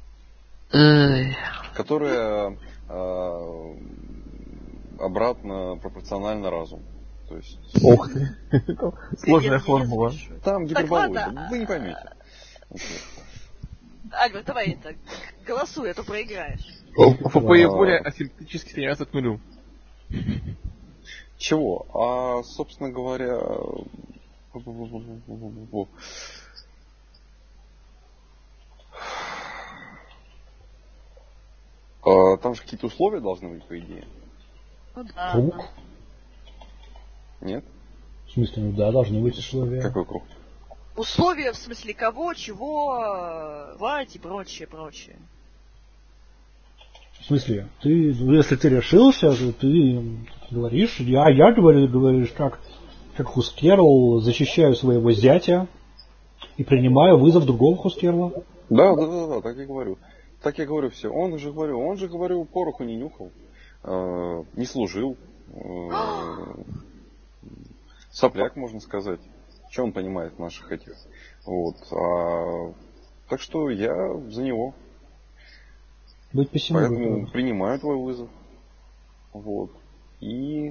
Которая э, обратно пропорциональна разуму. То есть... Ох ты. Сложная формула. Там гиперболоиды, вы не поймете. Альберт, давай это, голосуй, а то проиграешь. ОФП и воля асимметрически стремятся к нулю. Чего? А, собственно говоря... Там же какие-то условия должны быть, по идее. Ну да. Круг? Нет? В смысле, ну да, должны быть условия. Какой круг? Условия в смысле кого, чего, вать и прочее, прочее. В смысле, ты, ну, если ты решился, то ты говоришь, я, я говорю, говоришь, как, как Хускерл, защищаю своего зятя и принимаю вызов другого Хускерла. Да, да, да, да, так я говорю. Так я говорю все. Он же говорю, он же говорю, пороху не нюхал, э, не служил, э, сопляк, можно сказать. Что он понимает в наших этих? Вот. А, так что я за него. Быть посему. Поэтому принимаю твой вызов. Вот. И...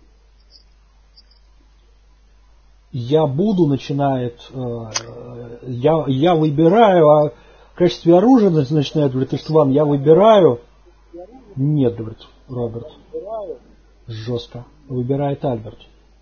Я буду, начинает... Э, я, я выбираю, а в качестве оружия начинает, говорит, Иштван, я выбираю... Нет, говорит Роберт. Жестко. Выбирает Альберт.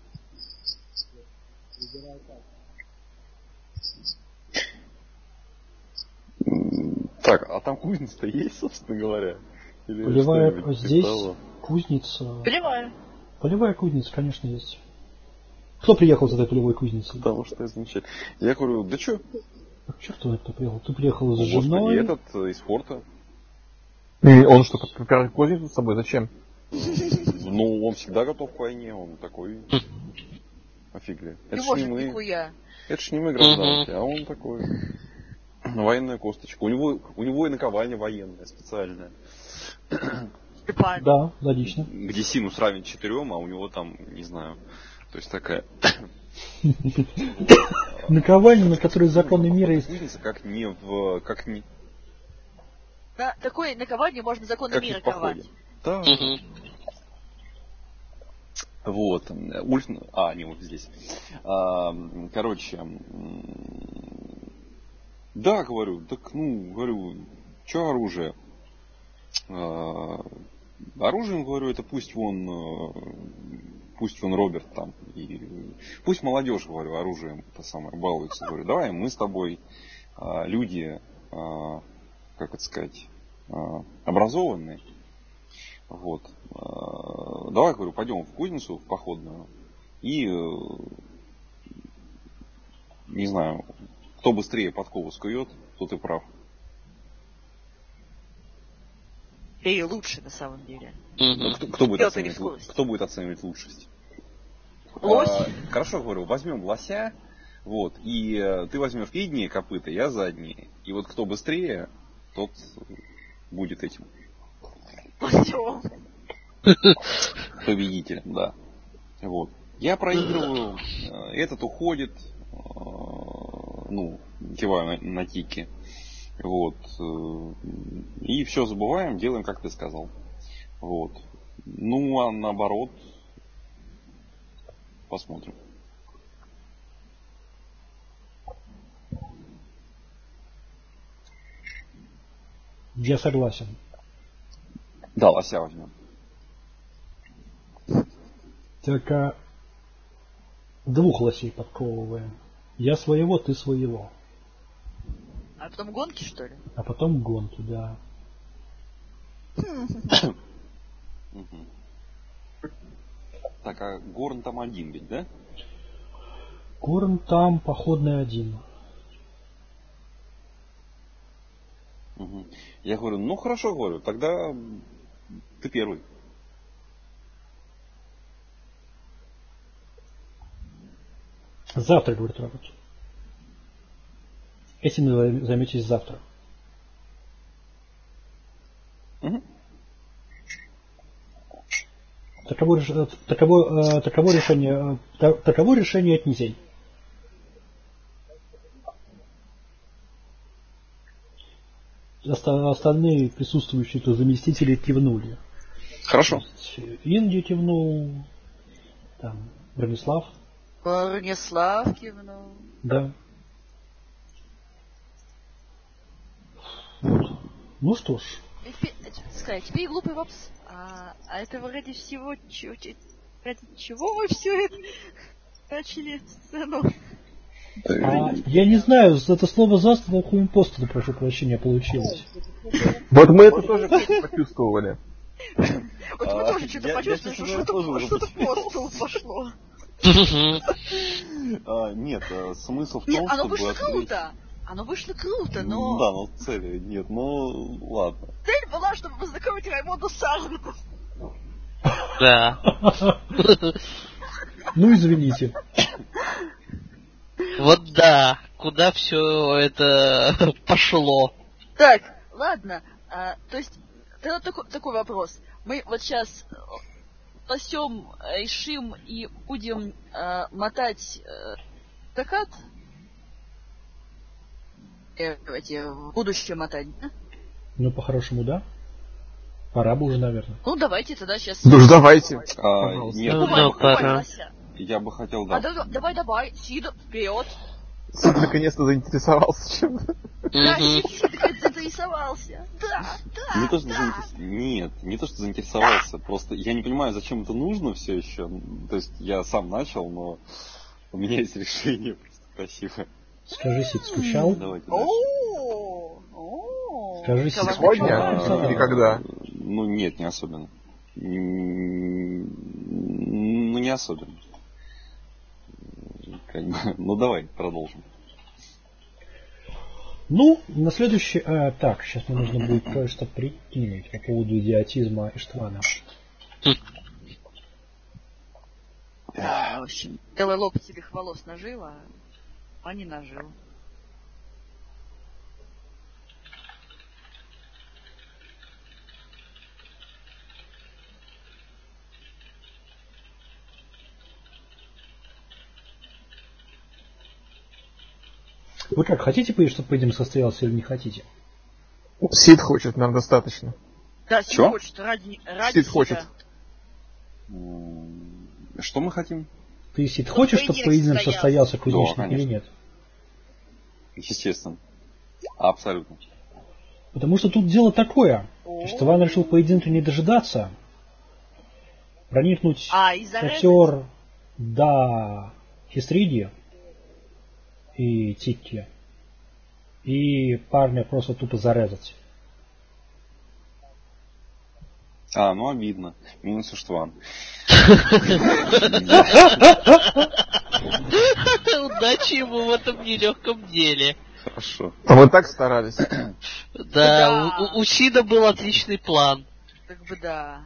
Так, а там кузница-то есть, собственно говоря? Или полевая, здесь кузница. Полевая. Полевая кузница, конечно, есть. Кто приехал с этой полевой кузницей? Потому что это замечательно. Я говорю, да что? К черту, кто приехал? Ты приехал с Господи, женой. этот из форта. И он что, припер кузницу с собой? Зачем? Ну, он всегда готов к войне, он такой... Офигли. Это ж не мы. Это ж не мы гражданки, а он такой... Военная косточка. У него, у него и наковальня военная, специальная. Да, логично. Где синус равен четырем, а у него там, не знаю, то есть такая... Наковальня, на которой законы мира есть. Как не в... Как не... На такой наковальне можно законы мира ковать. Да. Вот. Ульф... А, не, вот здесь. А, короче... Да, говорю, так, ну, говорю, что оружие? А, оружием, говорю, это пусть вон, пусть вон Роберт там, и пусть молодежь, говорю, оружием это самое балуется. Говорю, давай мы с тобой, а, люди, а, как это сказать, а, образованные, вот, а, давай, говорю, пойдем в кузницу, в походную, и, не знаю, кто быстрее подкову скует, тот и прав. И лучше на самом деле. Ну, кто, кто, будет оценивать, кто будет оценивать лучшесть? Лось? А, хорошо, говорю, возьмем лося, вот, и э, ты возьмешь передние копыта, я задние. И вот кто быстрее, тот будет этим. Победителем, да. Вот. Я проигрываю, этот уходит, ну, киваю на, на тики. Вот. И все забываем, делаем, как ты сказал. Вот. Ну, а наоборот, посмотрим. Я согласен. Да, лося возьмем. Только двух лосей подковываем. Я своего, ты своего. А потом гонки, что ли? А потом гонки, да. Так, а Горн там один ведь, да? Горн там походный один. Угу. Я говорю, ну хорошо, говорю, тогда ты первый. Завтра, говорит Роберт. Этим вы займетесь завтра. Угу. Таково, таково, таково, решение, таково решение князей. Остальные присутствующие, то заместители, кивнули. Хорошо. Инди кивнул, там, Бронислав. Бронислав кивнул. Да. Вот. Ну что ж. Скажи, теперь глупый вопрос. А, а это ради всего, чего, ради чего мы все это начали сцену? А, я не знаю, это слово заставил хуимпосту, прошу прощения, получилось. Вот мы это тоже почувствовали. Вот мы тоже что-то почувствовали, что что-то по столу пошло. Нет, смысл в том, что... Оно вышло круто! Оно вышло круто, но... Да, но цели нет, ну ладно. Цель была, чтобы познакомить Раймонду с Арнольдом. Да. Ну, извините. Вот да, куда все это пошло. Так, ладно. А, то есть, тогда такой, такой вопрос. Мы вот сейчас спасем, решим и будем а, мотать а, закат. Давайте в будущее мотать, да? Ну, по-хорошему, да. Пора бы уже, наверное. Ну, давайте тогда сейчас... Ну, давайте. А, нет, ну, ну, пора. Я бы хотел, да. А, да, давай, давай, Сид, вперед. Сид наконец-то заинтересовался чем-то. Да, Сид, Сид заинтересовался. Да, да, не то, что да. заинтерес... Нет, не то, что заинтересовался. Просто я не понимаю, зачем это нужно все еще. То есть я сам начал, но у меня есть решение просто красивое. Скажи, Сид, скучал? Давайте дальше. Скажи, Сид, Сегодня скучал? или когда? Ну, нет, не особенно. Ну, не особенно. Ну, давай, продолжим. Ну, на следующий... А, так, сейчас мне нужно будет кое-что прикинуть по поводу идиотизма Иштвана. Да, в общем, белый лоб седых волос нажила, а не нажил. Вы как, хотите, чтобы поединок состоялся или не хотите? Сид хочет, нам достаточно. Да, Сид Чё? хочет, ради, ради Сид себя. хочет. Что мы хотим? Ты, Сид, хочешь, чтобы поединок состоялся кузнечник Да, или нет? Естественно. Абсолютно. Потому что тут дело такое. Иштван решил поединка не дожидаться. Проникнуть А, и в зарезать? шатер до Хистриди и Тикки. И парня просто тупо зарезать. А, ну обидно. Минус Иштван. Удачи ему в этом нелегком деле. Хорошо. А мы так старались. Да, у, у Сида был отличный план. Как бы да.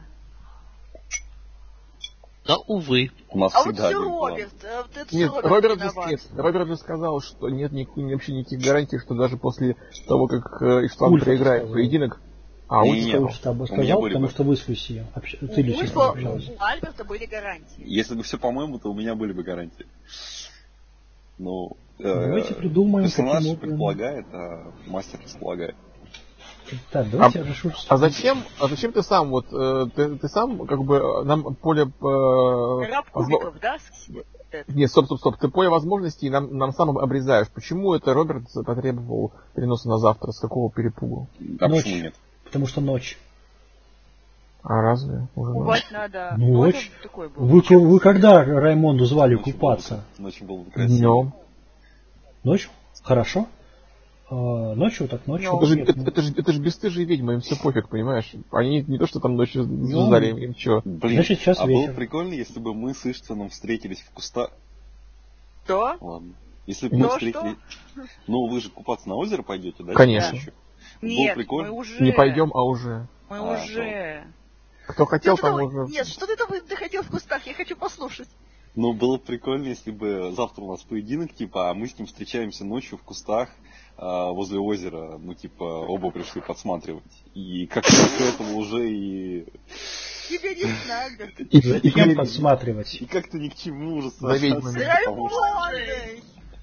Но, увы. У нас А вот всегда все один план. Роберт. А вот это Нет, всё Роберт, виноват. нет, Роберт же сказал, что нет никакой, вообще никаких гарантий, что даже после того, как э, Иштван Ульф проиграет сказал. поединок, а Не, Ульф не, сказал, Ульф с тобой У меня сказал, были потому бы. что вы с Люси. Общ... Ты, У Люси, с Ульфа, тобой общалась. у Альберта были гарантии. Если бы все по-моему, то у меня были бы гарантии. Ну, Давайте придумаем, персонаж каким образом. предполагает, а мастер располагает. Так, давайте я решу, что... а зачем, а зачем ты сам, вот, э, ты, ты сам, как бы, нам поле... Э, Раб возмо- кубиков, да? Это. Нет, стоп, стоп, стоп, ты поле возможностей нам, нам сам обрезаешь. Почему это Роберт потребовал переноса на завтра? С какого перепугу? А Ночь. почему нет? Потому что ночь. А разве? Уже ночь? Купать надо. Ну, Ну, это ночь. такой был. Вы, вы когда Раймонду звали Ночью купаться? было бы- Ночью было бы красиво. Днем. Ночью? Хорошо. А, ночью так ночью. Это же, Нет, это, это же, это же бесстыжие ведьмы, им все пофиг, понимаешь? Они не то, что там ночью Ну, звездали, им, им что? Блин, Значит, сейчас а вечер. было прикольно, если бы мы с Иштваном встретились в кустах. Что? Ладно. Если бы Ну, мы что? встретились... Ну, вы же купаться на озеро пойдете, да? Конечно. ночью? Нет, Было прикольно. мы уже... Не пойдем, а уже. Мы А, уже... Кто хотел, Что ты там там- уже... Нет, что ты там находил в кустах? Я хочу послушать. Ну, было прикольно, если бы завтра у нас поединок, типа, а мы с ним встречаемся ночью в кустах, а, возле озера, мы типа оба пришли подсматривать. И как-то к этому уже и... Тебе не надо. И, Зачем и- подсматривать? И как-то ни к чему уже За ведьмами. С Раймондой!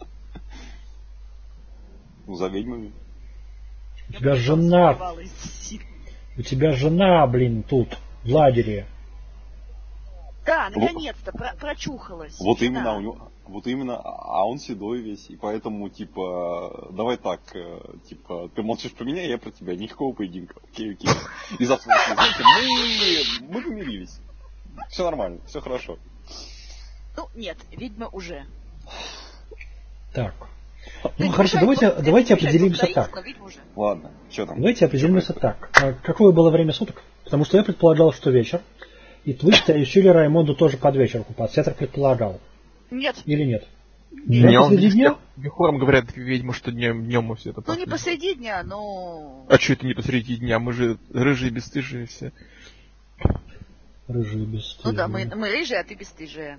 Ну, за ведьмами. У тебя жена, у тебя жена, блин, тут, в лагере. Да, наконец-то, про- прочухалась. Вот Жена. именно у него, вот именно, а он седой весь, и поэтому, типа, давай так, э, типа, ты молчишь про меня, я про тебя, никакого поединка, окей, окей. И завтра, знаете, мы, мы помирились, все нормально, все хорошо. Ну, нет, ведьма уже. Так. Ты Ну не хорошо, мешай давайте, повторить, давайте не мешай определимся повторить, так. но ведьма уже. Ладно, что там? Давайте определимся так. А какое было время суток? Потому что я предполагал, что вечер. И Твич-то решили Раймонду тоже под вечер купаться. Я так предполагал. Нет, Или нет? Днем, Прямо посреди дня? Бихором говорят ведьмы, что днем, днем мы все это ну не пахнем. посреди дня, но... А что это не посреди дня? Мы же рыжие, бесстыжие все. Рыжие бесстыжие. Ну да, мы, мы рыжие, а ты бесстыжие.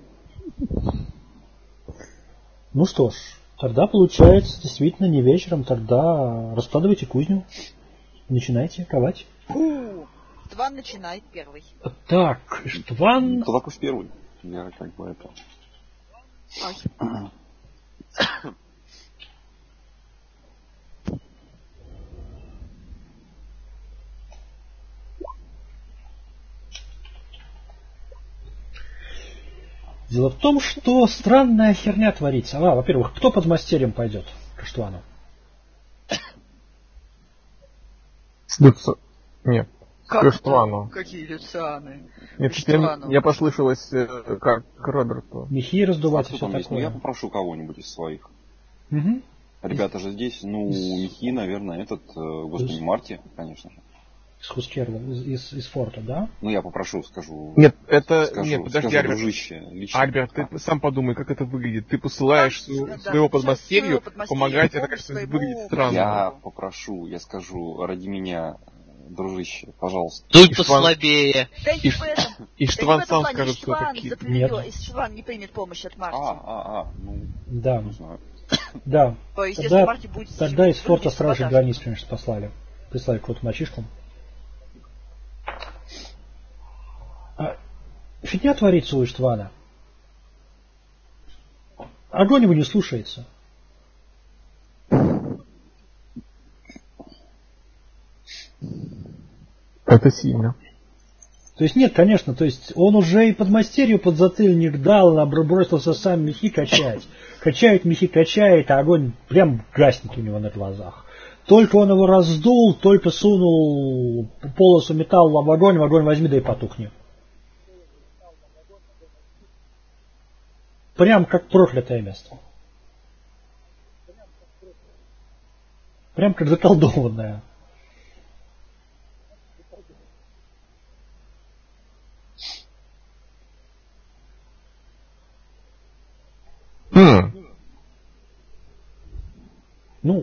Ну что ж, тогда получается действительно не вечером. Тогда раскладывайте кузню. Начинайте ковать. Фу, Тван начинает первый. Так, Штван... Ну, тогда пусть первый. Я как бы это... Ой. Дело в том, что странная херня творится. А, во-первых, кто под мастерем пойдет к Штвану? Люци... Нет, Как к Штвану. это? Какие Люцианы? Нет, К теперь Штвану. я послышалась э, как к Роберту. Мехи А раздувать и кто все там есть? Ну, я такое. попрошу кого-нибудь из своих. Угу. Ребята же здесь, ну, Михи, наверное, этот, э, господи, Марти, конечно же. Из Хускерла, из, из, из форта, да? Ну, я попрошу, скажу. Нет, это... скажу, Нет, подожди, скажу, Альберт. дружище, лично. Альберт, ты А. сам подумай, как это выглядит. Ты посылаешь Да, своего, да, своего да. подмастерью Своего подмастерья помогать, это, помощь конечно, своему выглядит странно. Я попрошу, я скажу, ради меня, дружище, пожалуйста. Дуй И Штван- послабее. Да не И, в этом. и Да Штван не в этом сам плане. скажет, что это Штван кит. запрямил, Нет. и Штван не примет помощь от Марти. А, а, а, ну, Да, не знаю. да. То есть, если Тогда, Марти будет... тогда из форта выглядеть стражи саботажем. границ, конечно, послали. Прислали какого-то мальчишку. А, фигня творится у Иштвана. Огонь его не слушается. Это сильно. То есть нет, конечно, то есть он уже и подмастерью подзатыльник дал, бросился сам мехи качать. Качает мехи, качает, а огонь прям гаснет у него на глазах. Только он его раздул, только сунул полосу металла в огонь, в огонь возьми да и потухни. Прям как проклятое место. Прям как заколдованное. Хм. Ну,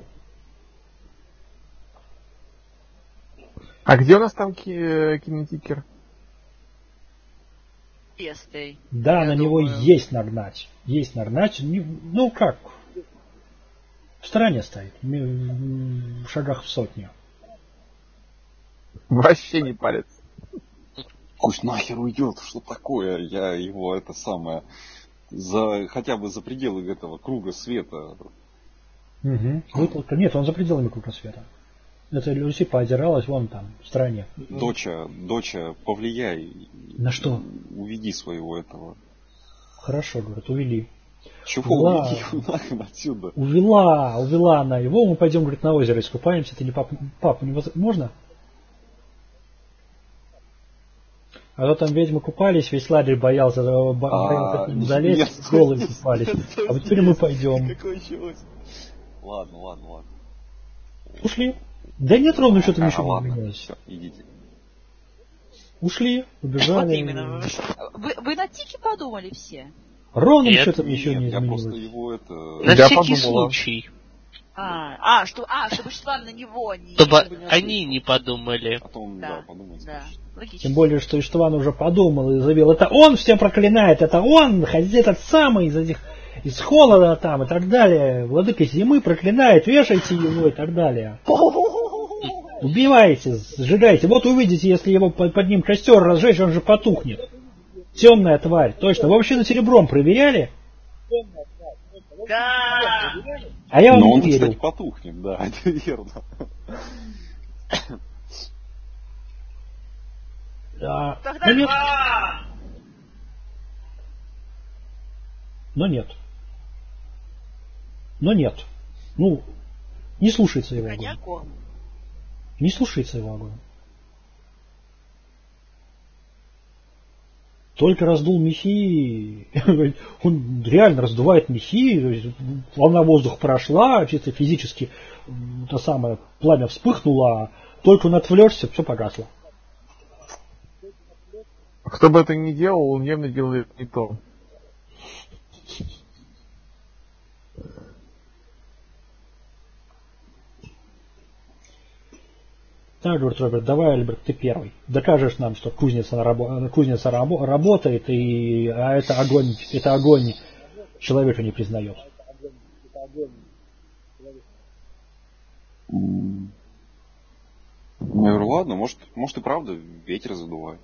А где у нас там ки- кинетикер? Пестой. да, Я на него думаю. есть нагнать. Есть нагнать. Не- Ну как? В стороне стоит. м, В шагах в сотню. Вообще не палец. Пусть нахер уйдет, что такое, я его это самое, за, хотя бы за пределы этого круга света. Угу. Выплата. Нет, он за пределами круга света. Это Люси поодиралась вон там, в стороне. Доча, доча, повлияй. На что? Уведи своего этого. Хорошо, говорит, увели. Чего Ла. уведи его нахрен отсюда? Увела, увела она его, мы пойдем, говорит, на озеро искупаемся. Ты не папа, папу не воз... можно? А то там ведьмы купались, весь лагерь боялся, бо- боялся к ним залезть, нет, голыми нет, купались. нет, А вот теперь мы пойдем. Какой чего? Ладно, ладно, ладно. Ушли. Да нет, ровно что-то Ага, ничего не ладно, изменилось. все, идите. Ушли, убежали. Вот именно. Вы, вы на тики подумали все? Ровно Нет, что-то ничего Нет, не я просто изменилось. его это... На Я всякий подумала. случай. А, а, что, а, чтобы Штван на него не... Чтобы чтобы не они не подумали. А то он, Да, да, подумает. да, скажет. логично. Тем более, что Иштван уже подумал и заявил, это он все проклинает, это он, ходи этот самый из этих из холода там и так далее. Владыка зимы проклинает, вешайте его и так далее. Убивайте, сжигайте. Вот увидите, если его под, под ним костер разжечь, он же потухнет. Темная тварь, точно. Вы вообще на серебром проверяли? Да. А я вам Но не он, верю. кстати, потухнет, да, это верно. Да. Тогда Но нет. два. Но нет. Но нет. Ну, не слушается его Коня огонь. корм. Не слушается его огонь. Только раздул мехи, он реально раздувает мехи, волна воздуха прошла, чисто физически то самое пламя вспыхнуло, а только он отвлечься, все погасло. Кто бы это ни делал, он явно делает не то. Так, говорит Роберт, давай, Альберт, ты первый. Докажешь нам, что кузница, рабо- кузница рабо- работает, и, а это огонь, это огонь человека не признает. Я говорю, ладно, может, может и правда ветер задувает.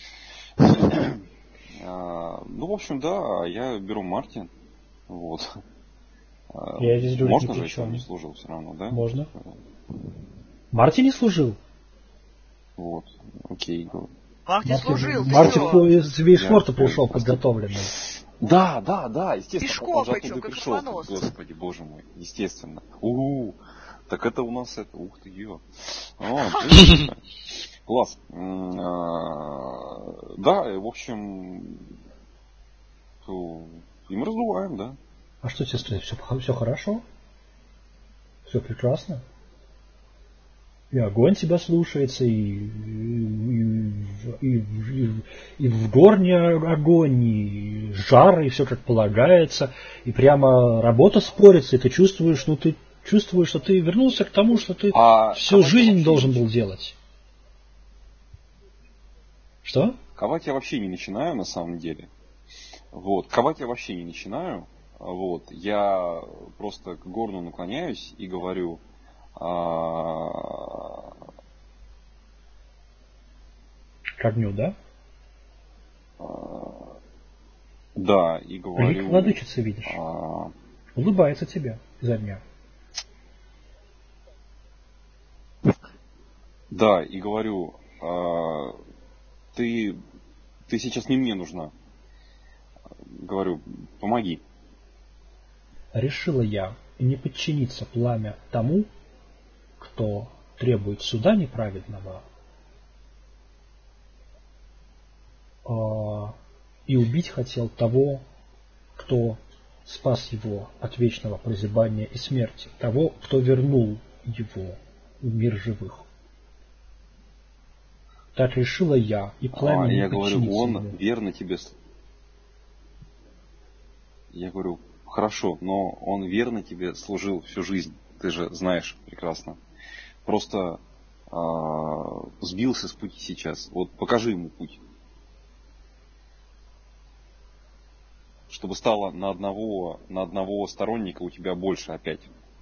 А, ну, в общем, да, я беру Мартин. Вот. А, Я здесь говорю, можно ни же, при если он чем. не служил все равно, да? Можно. Марти не служил? Вот, окей. Мартин служил, ты Марти чё? из Вейшморта Я- пришел просто- подготовленный. Да, да, да, естественно. Пешком он же причем, оттуда как пришел. хронос. Господи, боже мой, естественно. У-у-у. Так это у нас это, ух ты, ё. О, прелестно. Класс. М, а, Да, в общем, то и мы раздуваем, да. А что, сестры, все, все хорошо? Все прекрасно? И огонь тебя слушается, и, и, и, и, и в горне огонь, и жар, и все как полагается, и прямо работа спорится, и ты чувствуешь, ну ты чувствуешь, что ты вернулся к тому, что ты А всю ковать жизнь вообще должен не был делать. Что? Ковать я вообще не начинаю на самом деле. Вот. Ковать я вообще не начинаю. Вот. Я просто к горну наклоняюсь и говорю, а, К огню, да? а, да, и Лик говорю, владычицы видишь. а, Улыбается тебе изо дня. да, и говорю, а, ты, ты сейчас не мне нужна. Говорю, помоги. Решила я не подчиниться пламя тому, кто требует суда неправедного, а, и убить хотел того, кто спас его от вечного прозябания и смерти, того, кто вернул его в мир живых. Так решила я, и пламя А, не я говорю, подчинится он ему. верно тебе... с- Я говорю, хорошо, но он верно тебе служил всю жизнь. Ты же знаешь прекрасно. Просто а, сбился с пути сейчас. Вот покажи ему путь. Чтобы стало на одного, на одного сторонника у тебя больше опять.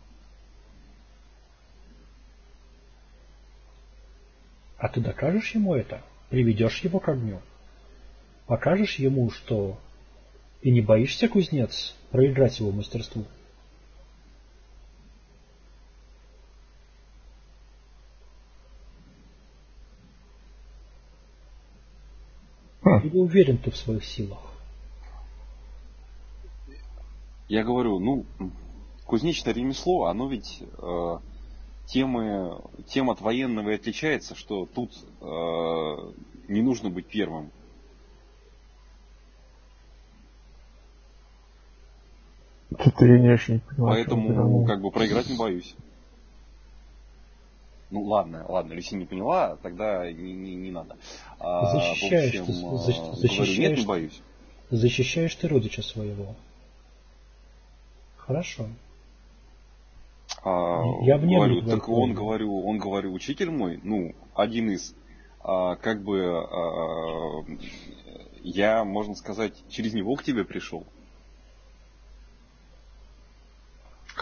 А ты докажешь ему это? Приведешь его к огню? Покажешь ему, что и не боишься, кузнец, проиграть его мастерству? Или уверен ты в своих силах? Я говорю, ну, кузнечное ремесло, оно ведь э, темы, тем от военного и отличается, что тут э, не нужно быть первым. Что-то я не очень понимаю. Поэтому, как бы, проиграть не боюсь. Ну ладно, ладно, Люси не поняла, тогда не, не, не надо. А, Защищаешь, в общем, ты, защ- э, защищаешь, говорю, нет, не боюсь. защищаешь ты родича своего. Хорошо. А, Я внемлю говорю, твоей так он, просьбе. говорю, он, говорю, учитель мой, ну, один из, а, как бы, а, я, можно сказать, через него к тебе пришел.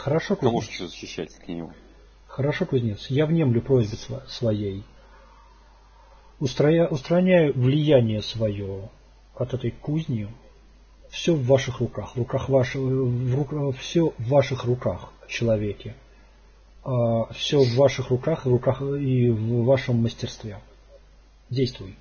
Хорошо, Кого кузнец. же защищать от него? Хорошо, кузнец. Я внемлю просьбе сва- своей. Устроя... Устраняю влияние свое от этой кузни. Все в ваших руках. В руках ваших... в рук... Все в ваших руках, человеки. А, все в ваших руках и, в руках и в вашем мастерстве. Действуй.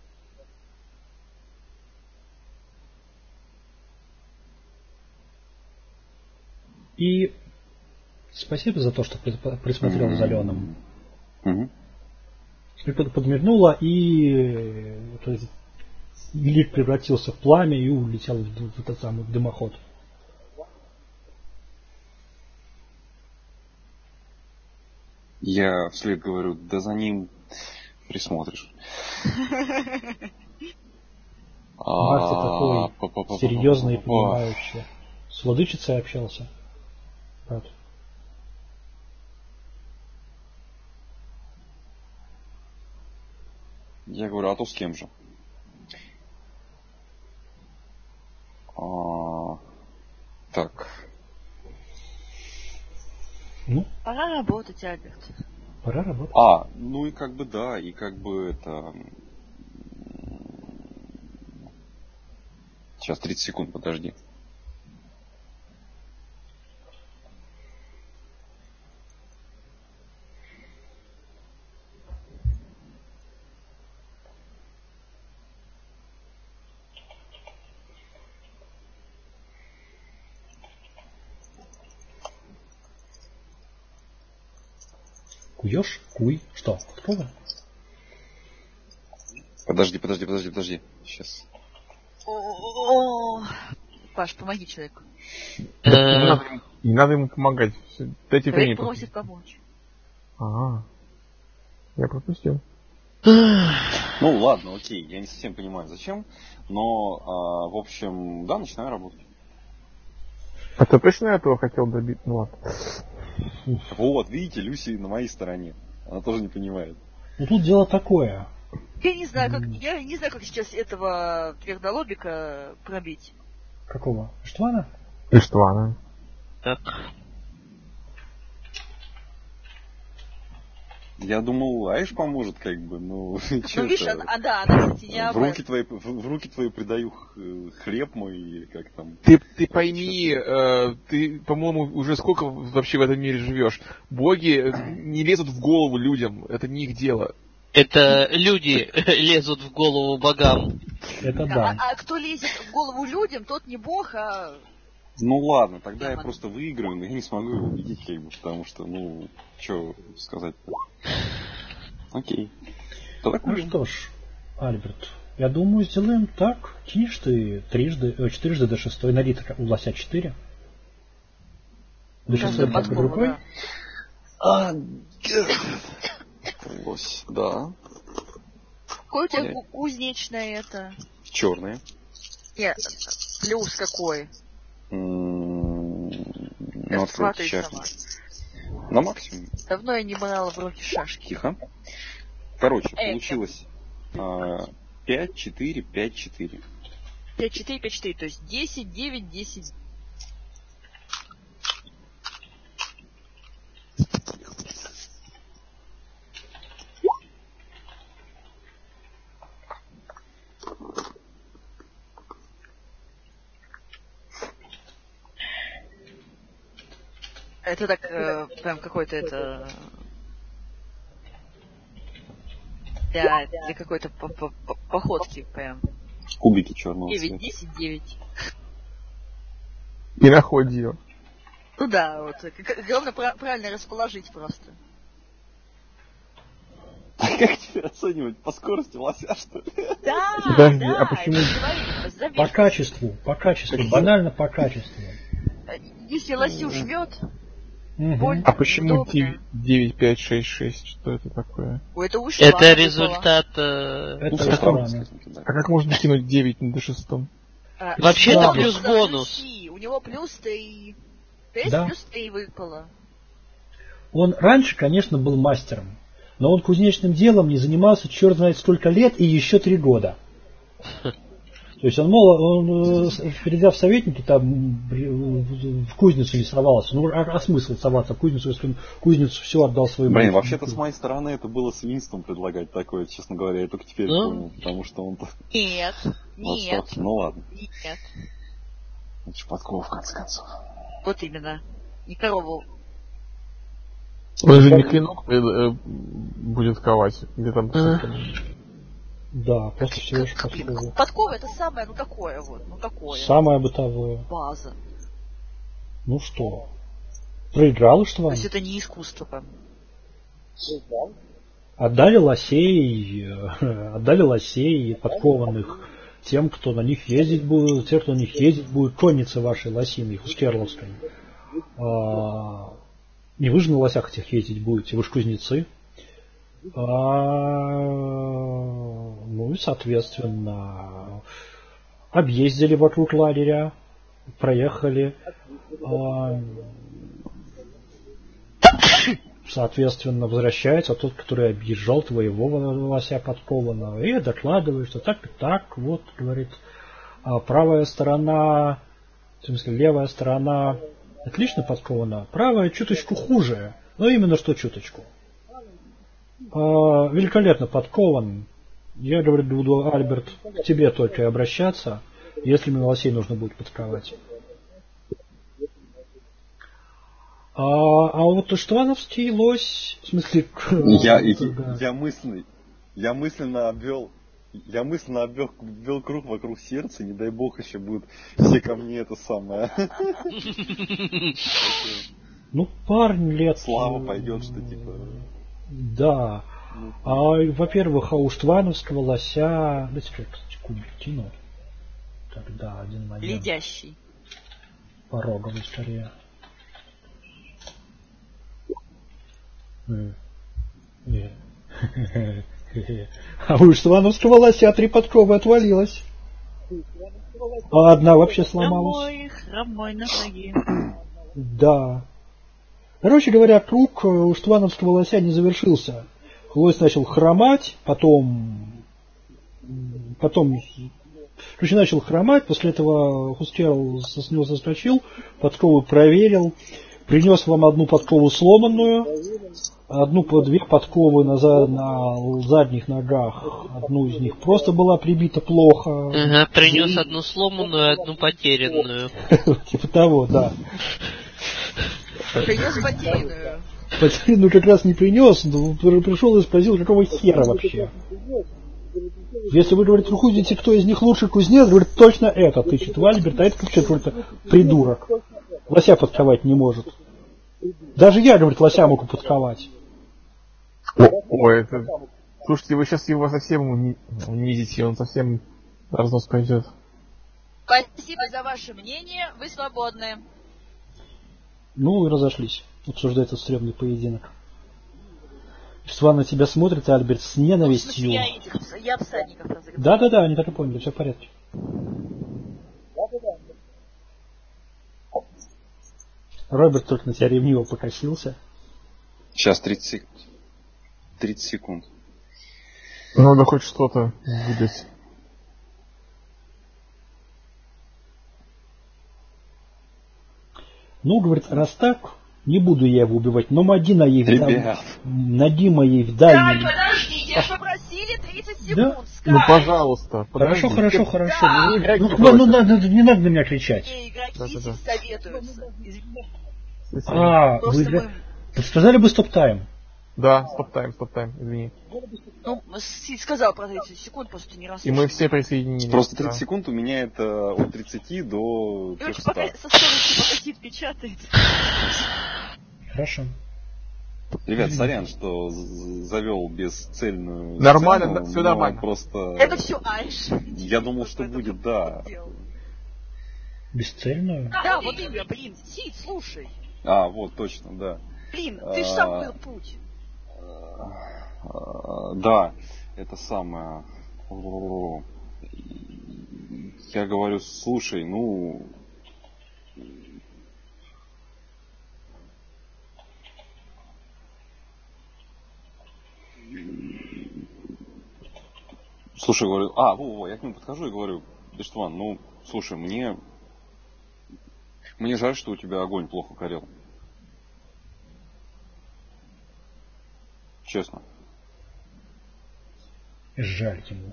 И спасибо за то, что присмотрел за Леном. Угу. И подмигнула, и лик превратился в пламя и улетел в этот самый дымоход. Я вслед говорю, да за ним присмотришь. Марти такой серьезный и понимающий. С владычицей общался. Брат. Я говорю, а то с кем же? А, так. Ну? Пора работать, Альберт. Пора работать. А, ну и как бы да, и как бы это... Сейчас тридцать секунд, подожди. Куешь? Куй. Что? Кто вы? Подожди, подожди, подожди, подожди. Сейчас. О-о-о. Паш, помоги человеку. Не надо ему- не надо ему помогать. Дайте Человек время. просит помочь. Ага. Я пропустил. Ну ладно, окей, я не совсем понимаю, зачем. Но, а, в общем, да, начинаю работать. А ты точно этого хотел добить? Ну ладно. Вот, видите, Люси на моей стороне. Она тоже не понимает. Ну тут дело такое. Я не знаю, как я не знаю, как сейчас этого твердолобика пробить. Какого? Штвана? Иштвана. Так. Я думал, Айш поможет, как бы, ну, что Ну, видишь, это? она, а, да, она, кстати, не В об руки, этом. твои, в, в руки твои придаю х- хлеб мой, или как там. Ты, ты пойми, э, ты, по-моему, уже сколько вообще в этом мире живешь? Боги не лезут в голову людям, это не их дело. Это люди лезут в голову богам. Это А, да. а кто лезет в голову людям, тот не бог, а... Ну ладно, тогда я Демон. просто выиграю, но я не смогу его убедить, как бы, потому что, ну, что сказать-то. Окей. Тогда Ну курим. что ж, Альберт, я думаю, сделаем так. Кинешь ты трижды, э, четырежды до шестой, на Рита у лося четыре. До Каждую шестой под подкову, рукой. да. А, лось, да. Какой у тебя Нет. ку- кузнечное это? Черные. Нет, плюс какой? Ну, Я откройте сватаюсь чашник. сама. На максимум. Давно я не брала в руки шашки. Тихо. Короче, Эй, получилось а, пять, четыре, пять, четыре. пять четыре, пять четыре, то есть десять, девять, десять. Это так, э, прям какой-то это... Для, для какой-то по- по- по- походки прям. Кубики черного девять, цвета. десять, девять. И находи ее. Ну да, вот. как- Главное пра- правильно расположить просто. А как тебе оценивать? По скорости лося, что ли? Да, Подожди, да, а почему- это говорит, за По вещь. качеству, по качеству, банально по качеству. Если лосю жмет, Мгм. боль А почему удобная. девять, пять, шесть, шесть? Что это такое? Ой, это ушло. Это результат... э, Это Ну, что со странно. стороны, да. А как можно кинуть девять до шестом? А, Вообще-то да, плюс просто бонус. плюсы. У него плюс три. пять Да. плюс три выпало. Он раньше, конечно, был мастером, но он кузнечным делом не занимался черт знает сколько лет и еще три года. То есть он, мол, он, придя в советники, там в кузницу не совался. Ну, а, а смысл соваться в кузницу, если он кузницу все отдал своему... Блин, вообще-то с моей стороны это было свинством предлагать такое, честно говоря, я только теперь ну? понял, потому что он... Нет, нет. Ну ладно. Нет. Это же подкова, в конце концов. Вот именно. Не корову. Он же не клинок будет ковать. Где там... Да, просто всего лишь подкова. Подкова это самое, ну такое вот, ну такое. Самое бытовое. База. Ну что, проиграл, что вам? То есть это не искусство, по Отдали лосей, отдали лосей подкованных тем, кто на них ездить будет, те, кто на них ездить будет, конницы вашей лосиной, хускерловской. А, не вы же на лосях этих ездить будете, вы же кузнецы. А, ну и, соответственно, объездили вокруг лагеря, проехали. А, соответственно, возвращается тот, который объезжал твоего лося подкованного, и докладывает, что так и так, вот, говорит, а правая сторона, в смысле, левая сторона отлично подкована, правая чуточку хуже, но именно что чуточку. А, великолепно подкован. Я, говорит, буду, Альберт, к тебе только и обращаться, если мне лосей нужно будет подковать. А, а вот Иштвановский лось, в смысле... Я, я, я, мысленно, я мысленно обвел, я мысленно обвел, обвел круг вокруг сердца, не дай бог еще будут все ко мне это самое. Ну, парень лет... Слава пойдет, что типа... Да. А, во-первых, а у Штвановского лося... Дайте-ка, кстати, кубертину. Тогда один момент. Ледящий. Пороговый скорее. А у Штвановского лося три подковы отвалилось. А одна вообще сломалась. Хромой, хромой на ноге. Да. Короче говоря, круг у Штвановского лося не завершился. Лось начал хромать, потом... Потом... Короче, начал хромать, после этого Хускерл с него соскочил, подкову проверил, принес вам одну подкову сломанную, одну по две подковы на, за, на задних ногах, одну из них просто была прибита плохо. Ага, принес одну сломанную, одну потерянную. Типа того, да. Принес потерянную. Потерянную как раз не принес, пришел и спросил, какого хера вообще. Если вы, говорите, ходите, кто из них лучший кузнец, говорит, точно это, тычет в Альберт, а это какой-то придурок. Лося подковать не может. Даже я, говорит, лося могу подковать. Ой, это... Слушайте, вы сейчас его совсем унизите, он совсем разнос пойдет. Спасибо за ваше мнение, вы свободны. Ну и разошлись, обсуждать этот стрёмный поединок. Штван на тебя смотрит, Альберт, с ненавистью. Ну, я, этих, я всадников разыграл. Да-да-да, они так и поняли, все в порядке. Роберт только на тебя ревниво покосился. Сейчас тридцать секунд. тридцать секунд. Надо хоть что-то будет. Ну, говорит, раз так, не буду я его убивать, но нади на ей вдаль. Нади моей вдаль. Скай, подождите, что просили тридцать секунд, да? Скай. Ну, пожалуйста. Хорошо, подожди. хорошо, хорошо. Да. Ну, не, ну, ну, надо, не надо на меня кричать. Мне игроки да, да, да. советуются. А, вы игра... мы... сказали бы стоп-тайм. Да, стоп-тайм, стоп-тайм, извини. Ну, Сид сказал про тридцать секунд, просто не раз. И мы все присоединились. Просто тридцать да. секунд у меня это от тридцати до трехсот. Пока, со скоростью, пока Сид печатает. Хорошо. Ребят, сорян, что завел бесцельную Нормально, сцену, да, все нормально. Просто... Это все Айш. Я думал, что будет, да. Бесцельную? Да, вот именно, блин, Сид, слушай. А, вот, точно, да. Блин, ты же сам был путь. Да, это самое. Я говорю, слушай, ну... Слушай, говорю, а, во, во, я к нему подхожу и говорю, Иштван, ну, слушай, мне... Мне жаль, что у тебя огонь плохо горел. Честно. Жаль ему.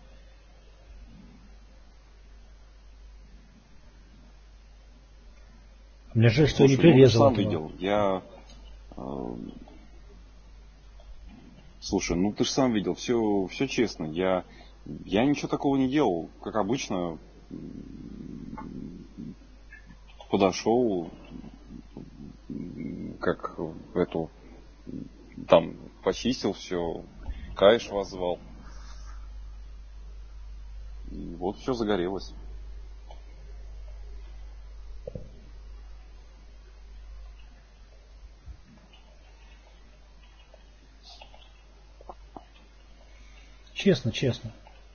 Мне жаль, что Слушай, я не прирезал ну, ты сам этого. видел. Я... Э, слушай, ну ты же сам видел. Все, все честно. Я, я ничего такого не делал. Как обычно, подошел, как эту... Там почистил все, Каиш вас звал. И вот все загорелось. Честно, честно.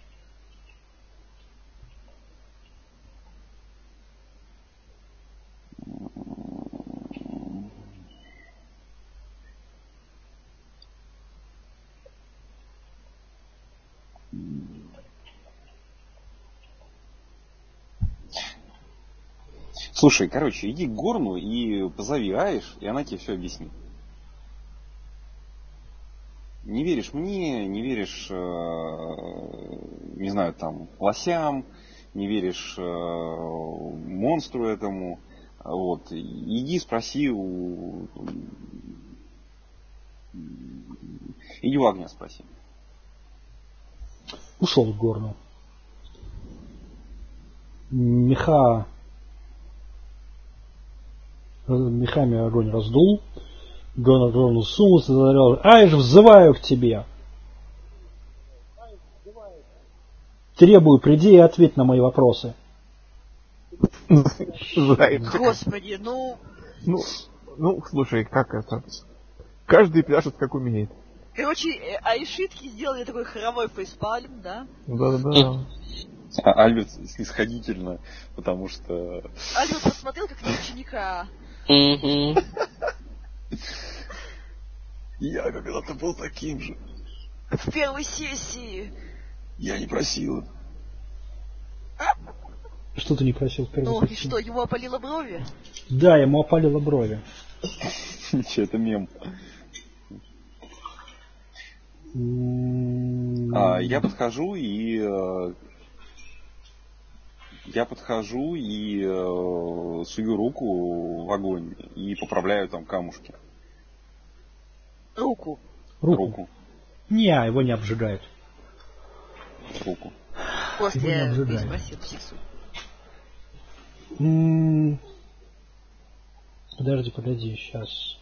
Слушай, короче, иди к Горну и позови Аиш, и она тебе все объяснит. Не веришь мне, не веришь, э, не знаю, там, лосям, не веришь э, монстру этому. Вот. Иди спроси у... Иди у огня спроси. Ушел в горну. Меха... Мехами огонь раздул. Гон огромный сунулся и заорал: «Ай же, взываю к тебе! Требую, приди и ответь на мои вопросы». Господи, ну... Ну, ну, слушай, как это? Каждый пляшет, как умеет. Короче, айшитки сделали такой хоровой фейспалм, да? Да-да-да. А Альберт снисходительно, потому что... Альберт посмотрел, как на ученика. Я когда-то был таким же. В первой сессии. Я не просил. Что ты не просил в первой Ну, и сессии? что, ему опалило брови? Да, ему опалило брови. Ничего, это мем. М-м-м. А, я подхожу и... э, Я подхожу и э, сую руку в огонь и поправляю там камушки. Руку. Руку. Руку. Не, его не обжигает. Руку. Его не После обжигает. переспросил психсу. М-м. Подожди, подожди, сейчас.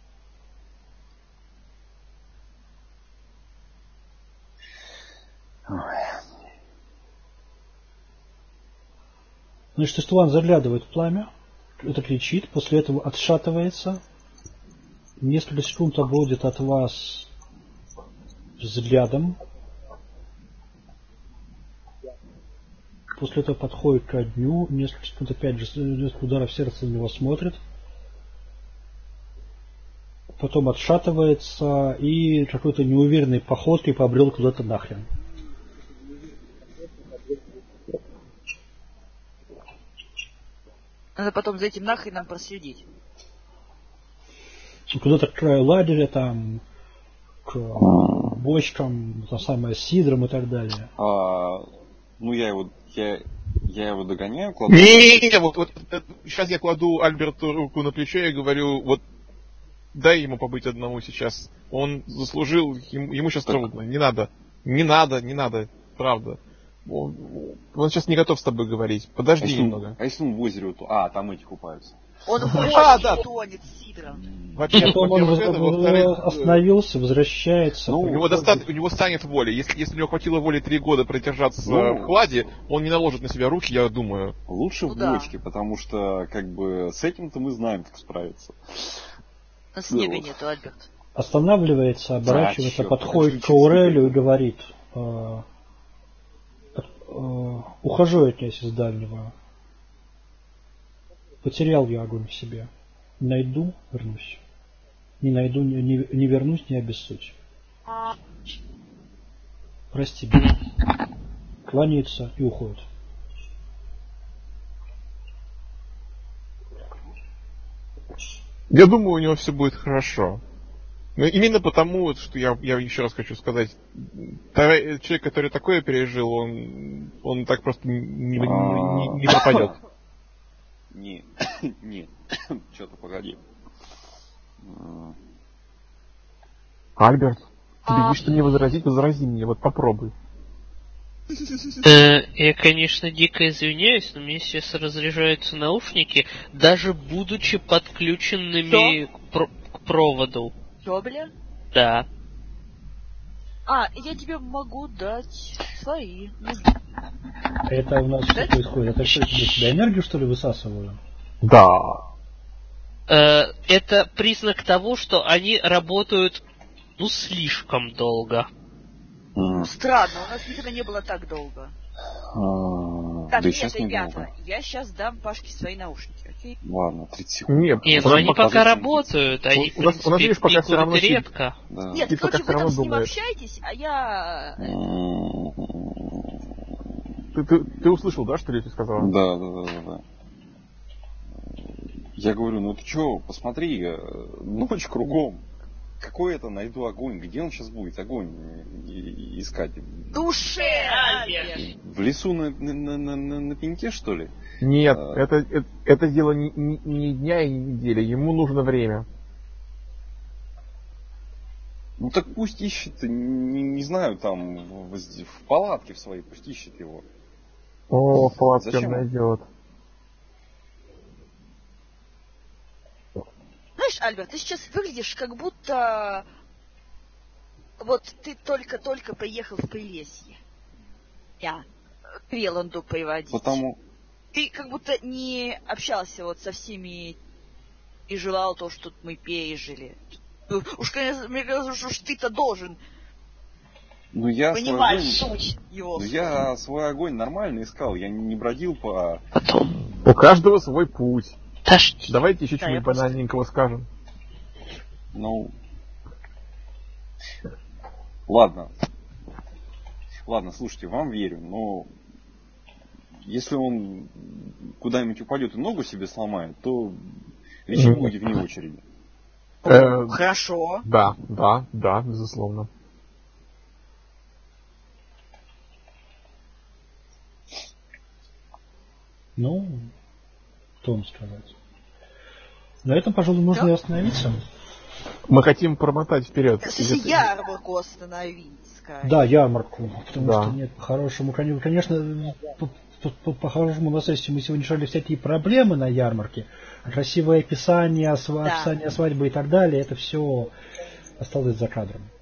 Значит, Иштван заглядывает в пламя, это кричит, после этого отшатывается, несколько секунд обводит от вас взглядом, после этого подходит к огню, несколько секунд опять же несколько ударов сердца на него смотрит, потом отшатывается и какой-то неуверенной походкой побрел куда-то нахрен. Надо потом за этим нахреном проследить. Куда-то к краю лагеря, там, к бочкам, то самое с сидром и так далее. А, ну я его, я, я его догоняю, кладу. Не-не-не, вот, вот сейчас я кладу Альберту руку на плечо и говорю, вот дай ему побыть одному сейчас. Он заслужил, ему, ему сейчас Так. трудно. Не надо. Не надо, не надо. Правда. Он, он сейчас не готов с тобой говорить. Подожди а если он- немного. а если он в озере утонет? А, там эти купаются. Он в А, да. бочке тонет с сидром. Во-первых, Потом он во-первых, это, во-вторых, остановился, возвращается. Ну, у него, доста... у него станет воли. Если, если у него хватило воли три года продержаться Ну. в хладе, он не наложит на себя руки, я думаю. Лучше Ну в да. бочке, потому что как бы с этим-то мы знаем, как справиться. На снега вот. нету, Альберт. Останавливается, оборачивается, чёрт, подходит подожди, к Аурелию и говорит: э, э, ухожу я князь из дальнего. Потерял я огонь в себе. Найду, вернусь. Не найду, не, не, не вернусь, не обессудь. Прости меня. Кланяется и уходит. Я думаю, у него все будет хорошо. Но именно потому, что я, я еще раз хочу сказать, человек, который такое пережил, он, он так просто не, не, не, не пропадет. Не, не, что-то погоди. Альберт, тебе есть что мне возразить? Возрази мне, вот попробуй. Я, конечно, дико извиняюсь, но мне сейчас разряжаются наушники, даже будучи подключенными к, про- к проводу. Что, бля? Да. А, я тебе могу дать свои. Это у нас что происходит? Это что, я тебя энергию, что ли, высасываю? Да. Э, это признак того, что они работают, ну, слишком долго. Странно, у нас никогда не было так долго. А, Так, да и нет, сейчас не ребята, долго. я сейчас дам Пашке свои наушники, окей? Ладно, тридцать секунд. Нет, Не, у ну нас они пока- пока работают, они, у нас- в у нас, принципе, видишь, пока всё равно пикают сидит. редко. Да. Нет, Ты пока короче, всё вы там равно с ним думаешь. общаетесь, а я... Ты, ты, ты услышал, да, что Леся сказала? Да, да, да, да, да. Я говорю, ну ты чё, посмотри, э, ночь кругом. Какой это найду огонь? Где он сейчас будет огонь и- и- искать? В душе, Альберт! В лесу на, на, на, на, на пеньке, что ли? Нет, А. это, это, это дело не, не, не дня и не недели, ему нужно время. Ну так пусть ищет, не, не знаю, там в, в палатке в своей, пусть ищет его. О, в палатке он Зачем? найдет. Знаешь, Альберт, ты сейчас выглядишь как будто... Вот ты только-только приехал в Прилесье. Я. К Веланду приводить. Потому... Ты как будто не общался вот со всеми и желал то, что мы пережили. Уж, конечно, мне кажется, что уж ты-то должен Ну я понимать свой огонь, суть его. ну, я свой огонь нормально искал, я не бродил по... Потом. У каждого свой путь. Подожди. Давайте еще Да, чего-нибудь я просто- банальненького скажем. Ну... Ладно. Ладно, слушайте, вам верю, но... Если он куда-нибудь упадет и ногу себе сломает, то лечить Мгм. будете вне очереди. Э, Хорошо. Да, да, да, безусловно. Ну, что вам сказать? На этом, пожалуй, можно Да. и остановиться. Мы хотим промотать вперед. В смысле, ярмарку остановить, скорее. Да, ярмарку. Потому Да. что нет, по-хорошему, кон- конечно, по- по- по- по-хорошему на сессии мы сегодня решали всякие проблемы на ярмарке. Красивое описание, сва- Да. описание свадьбы и так далее, это все осталось за кадром.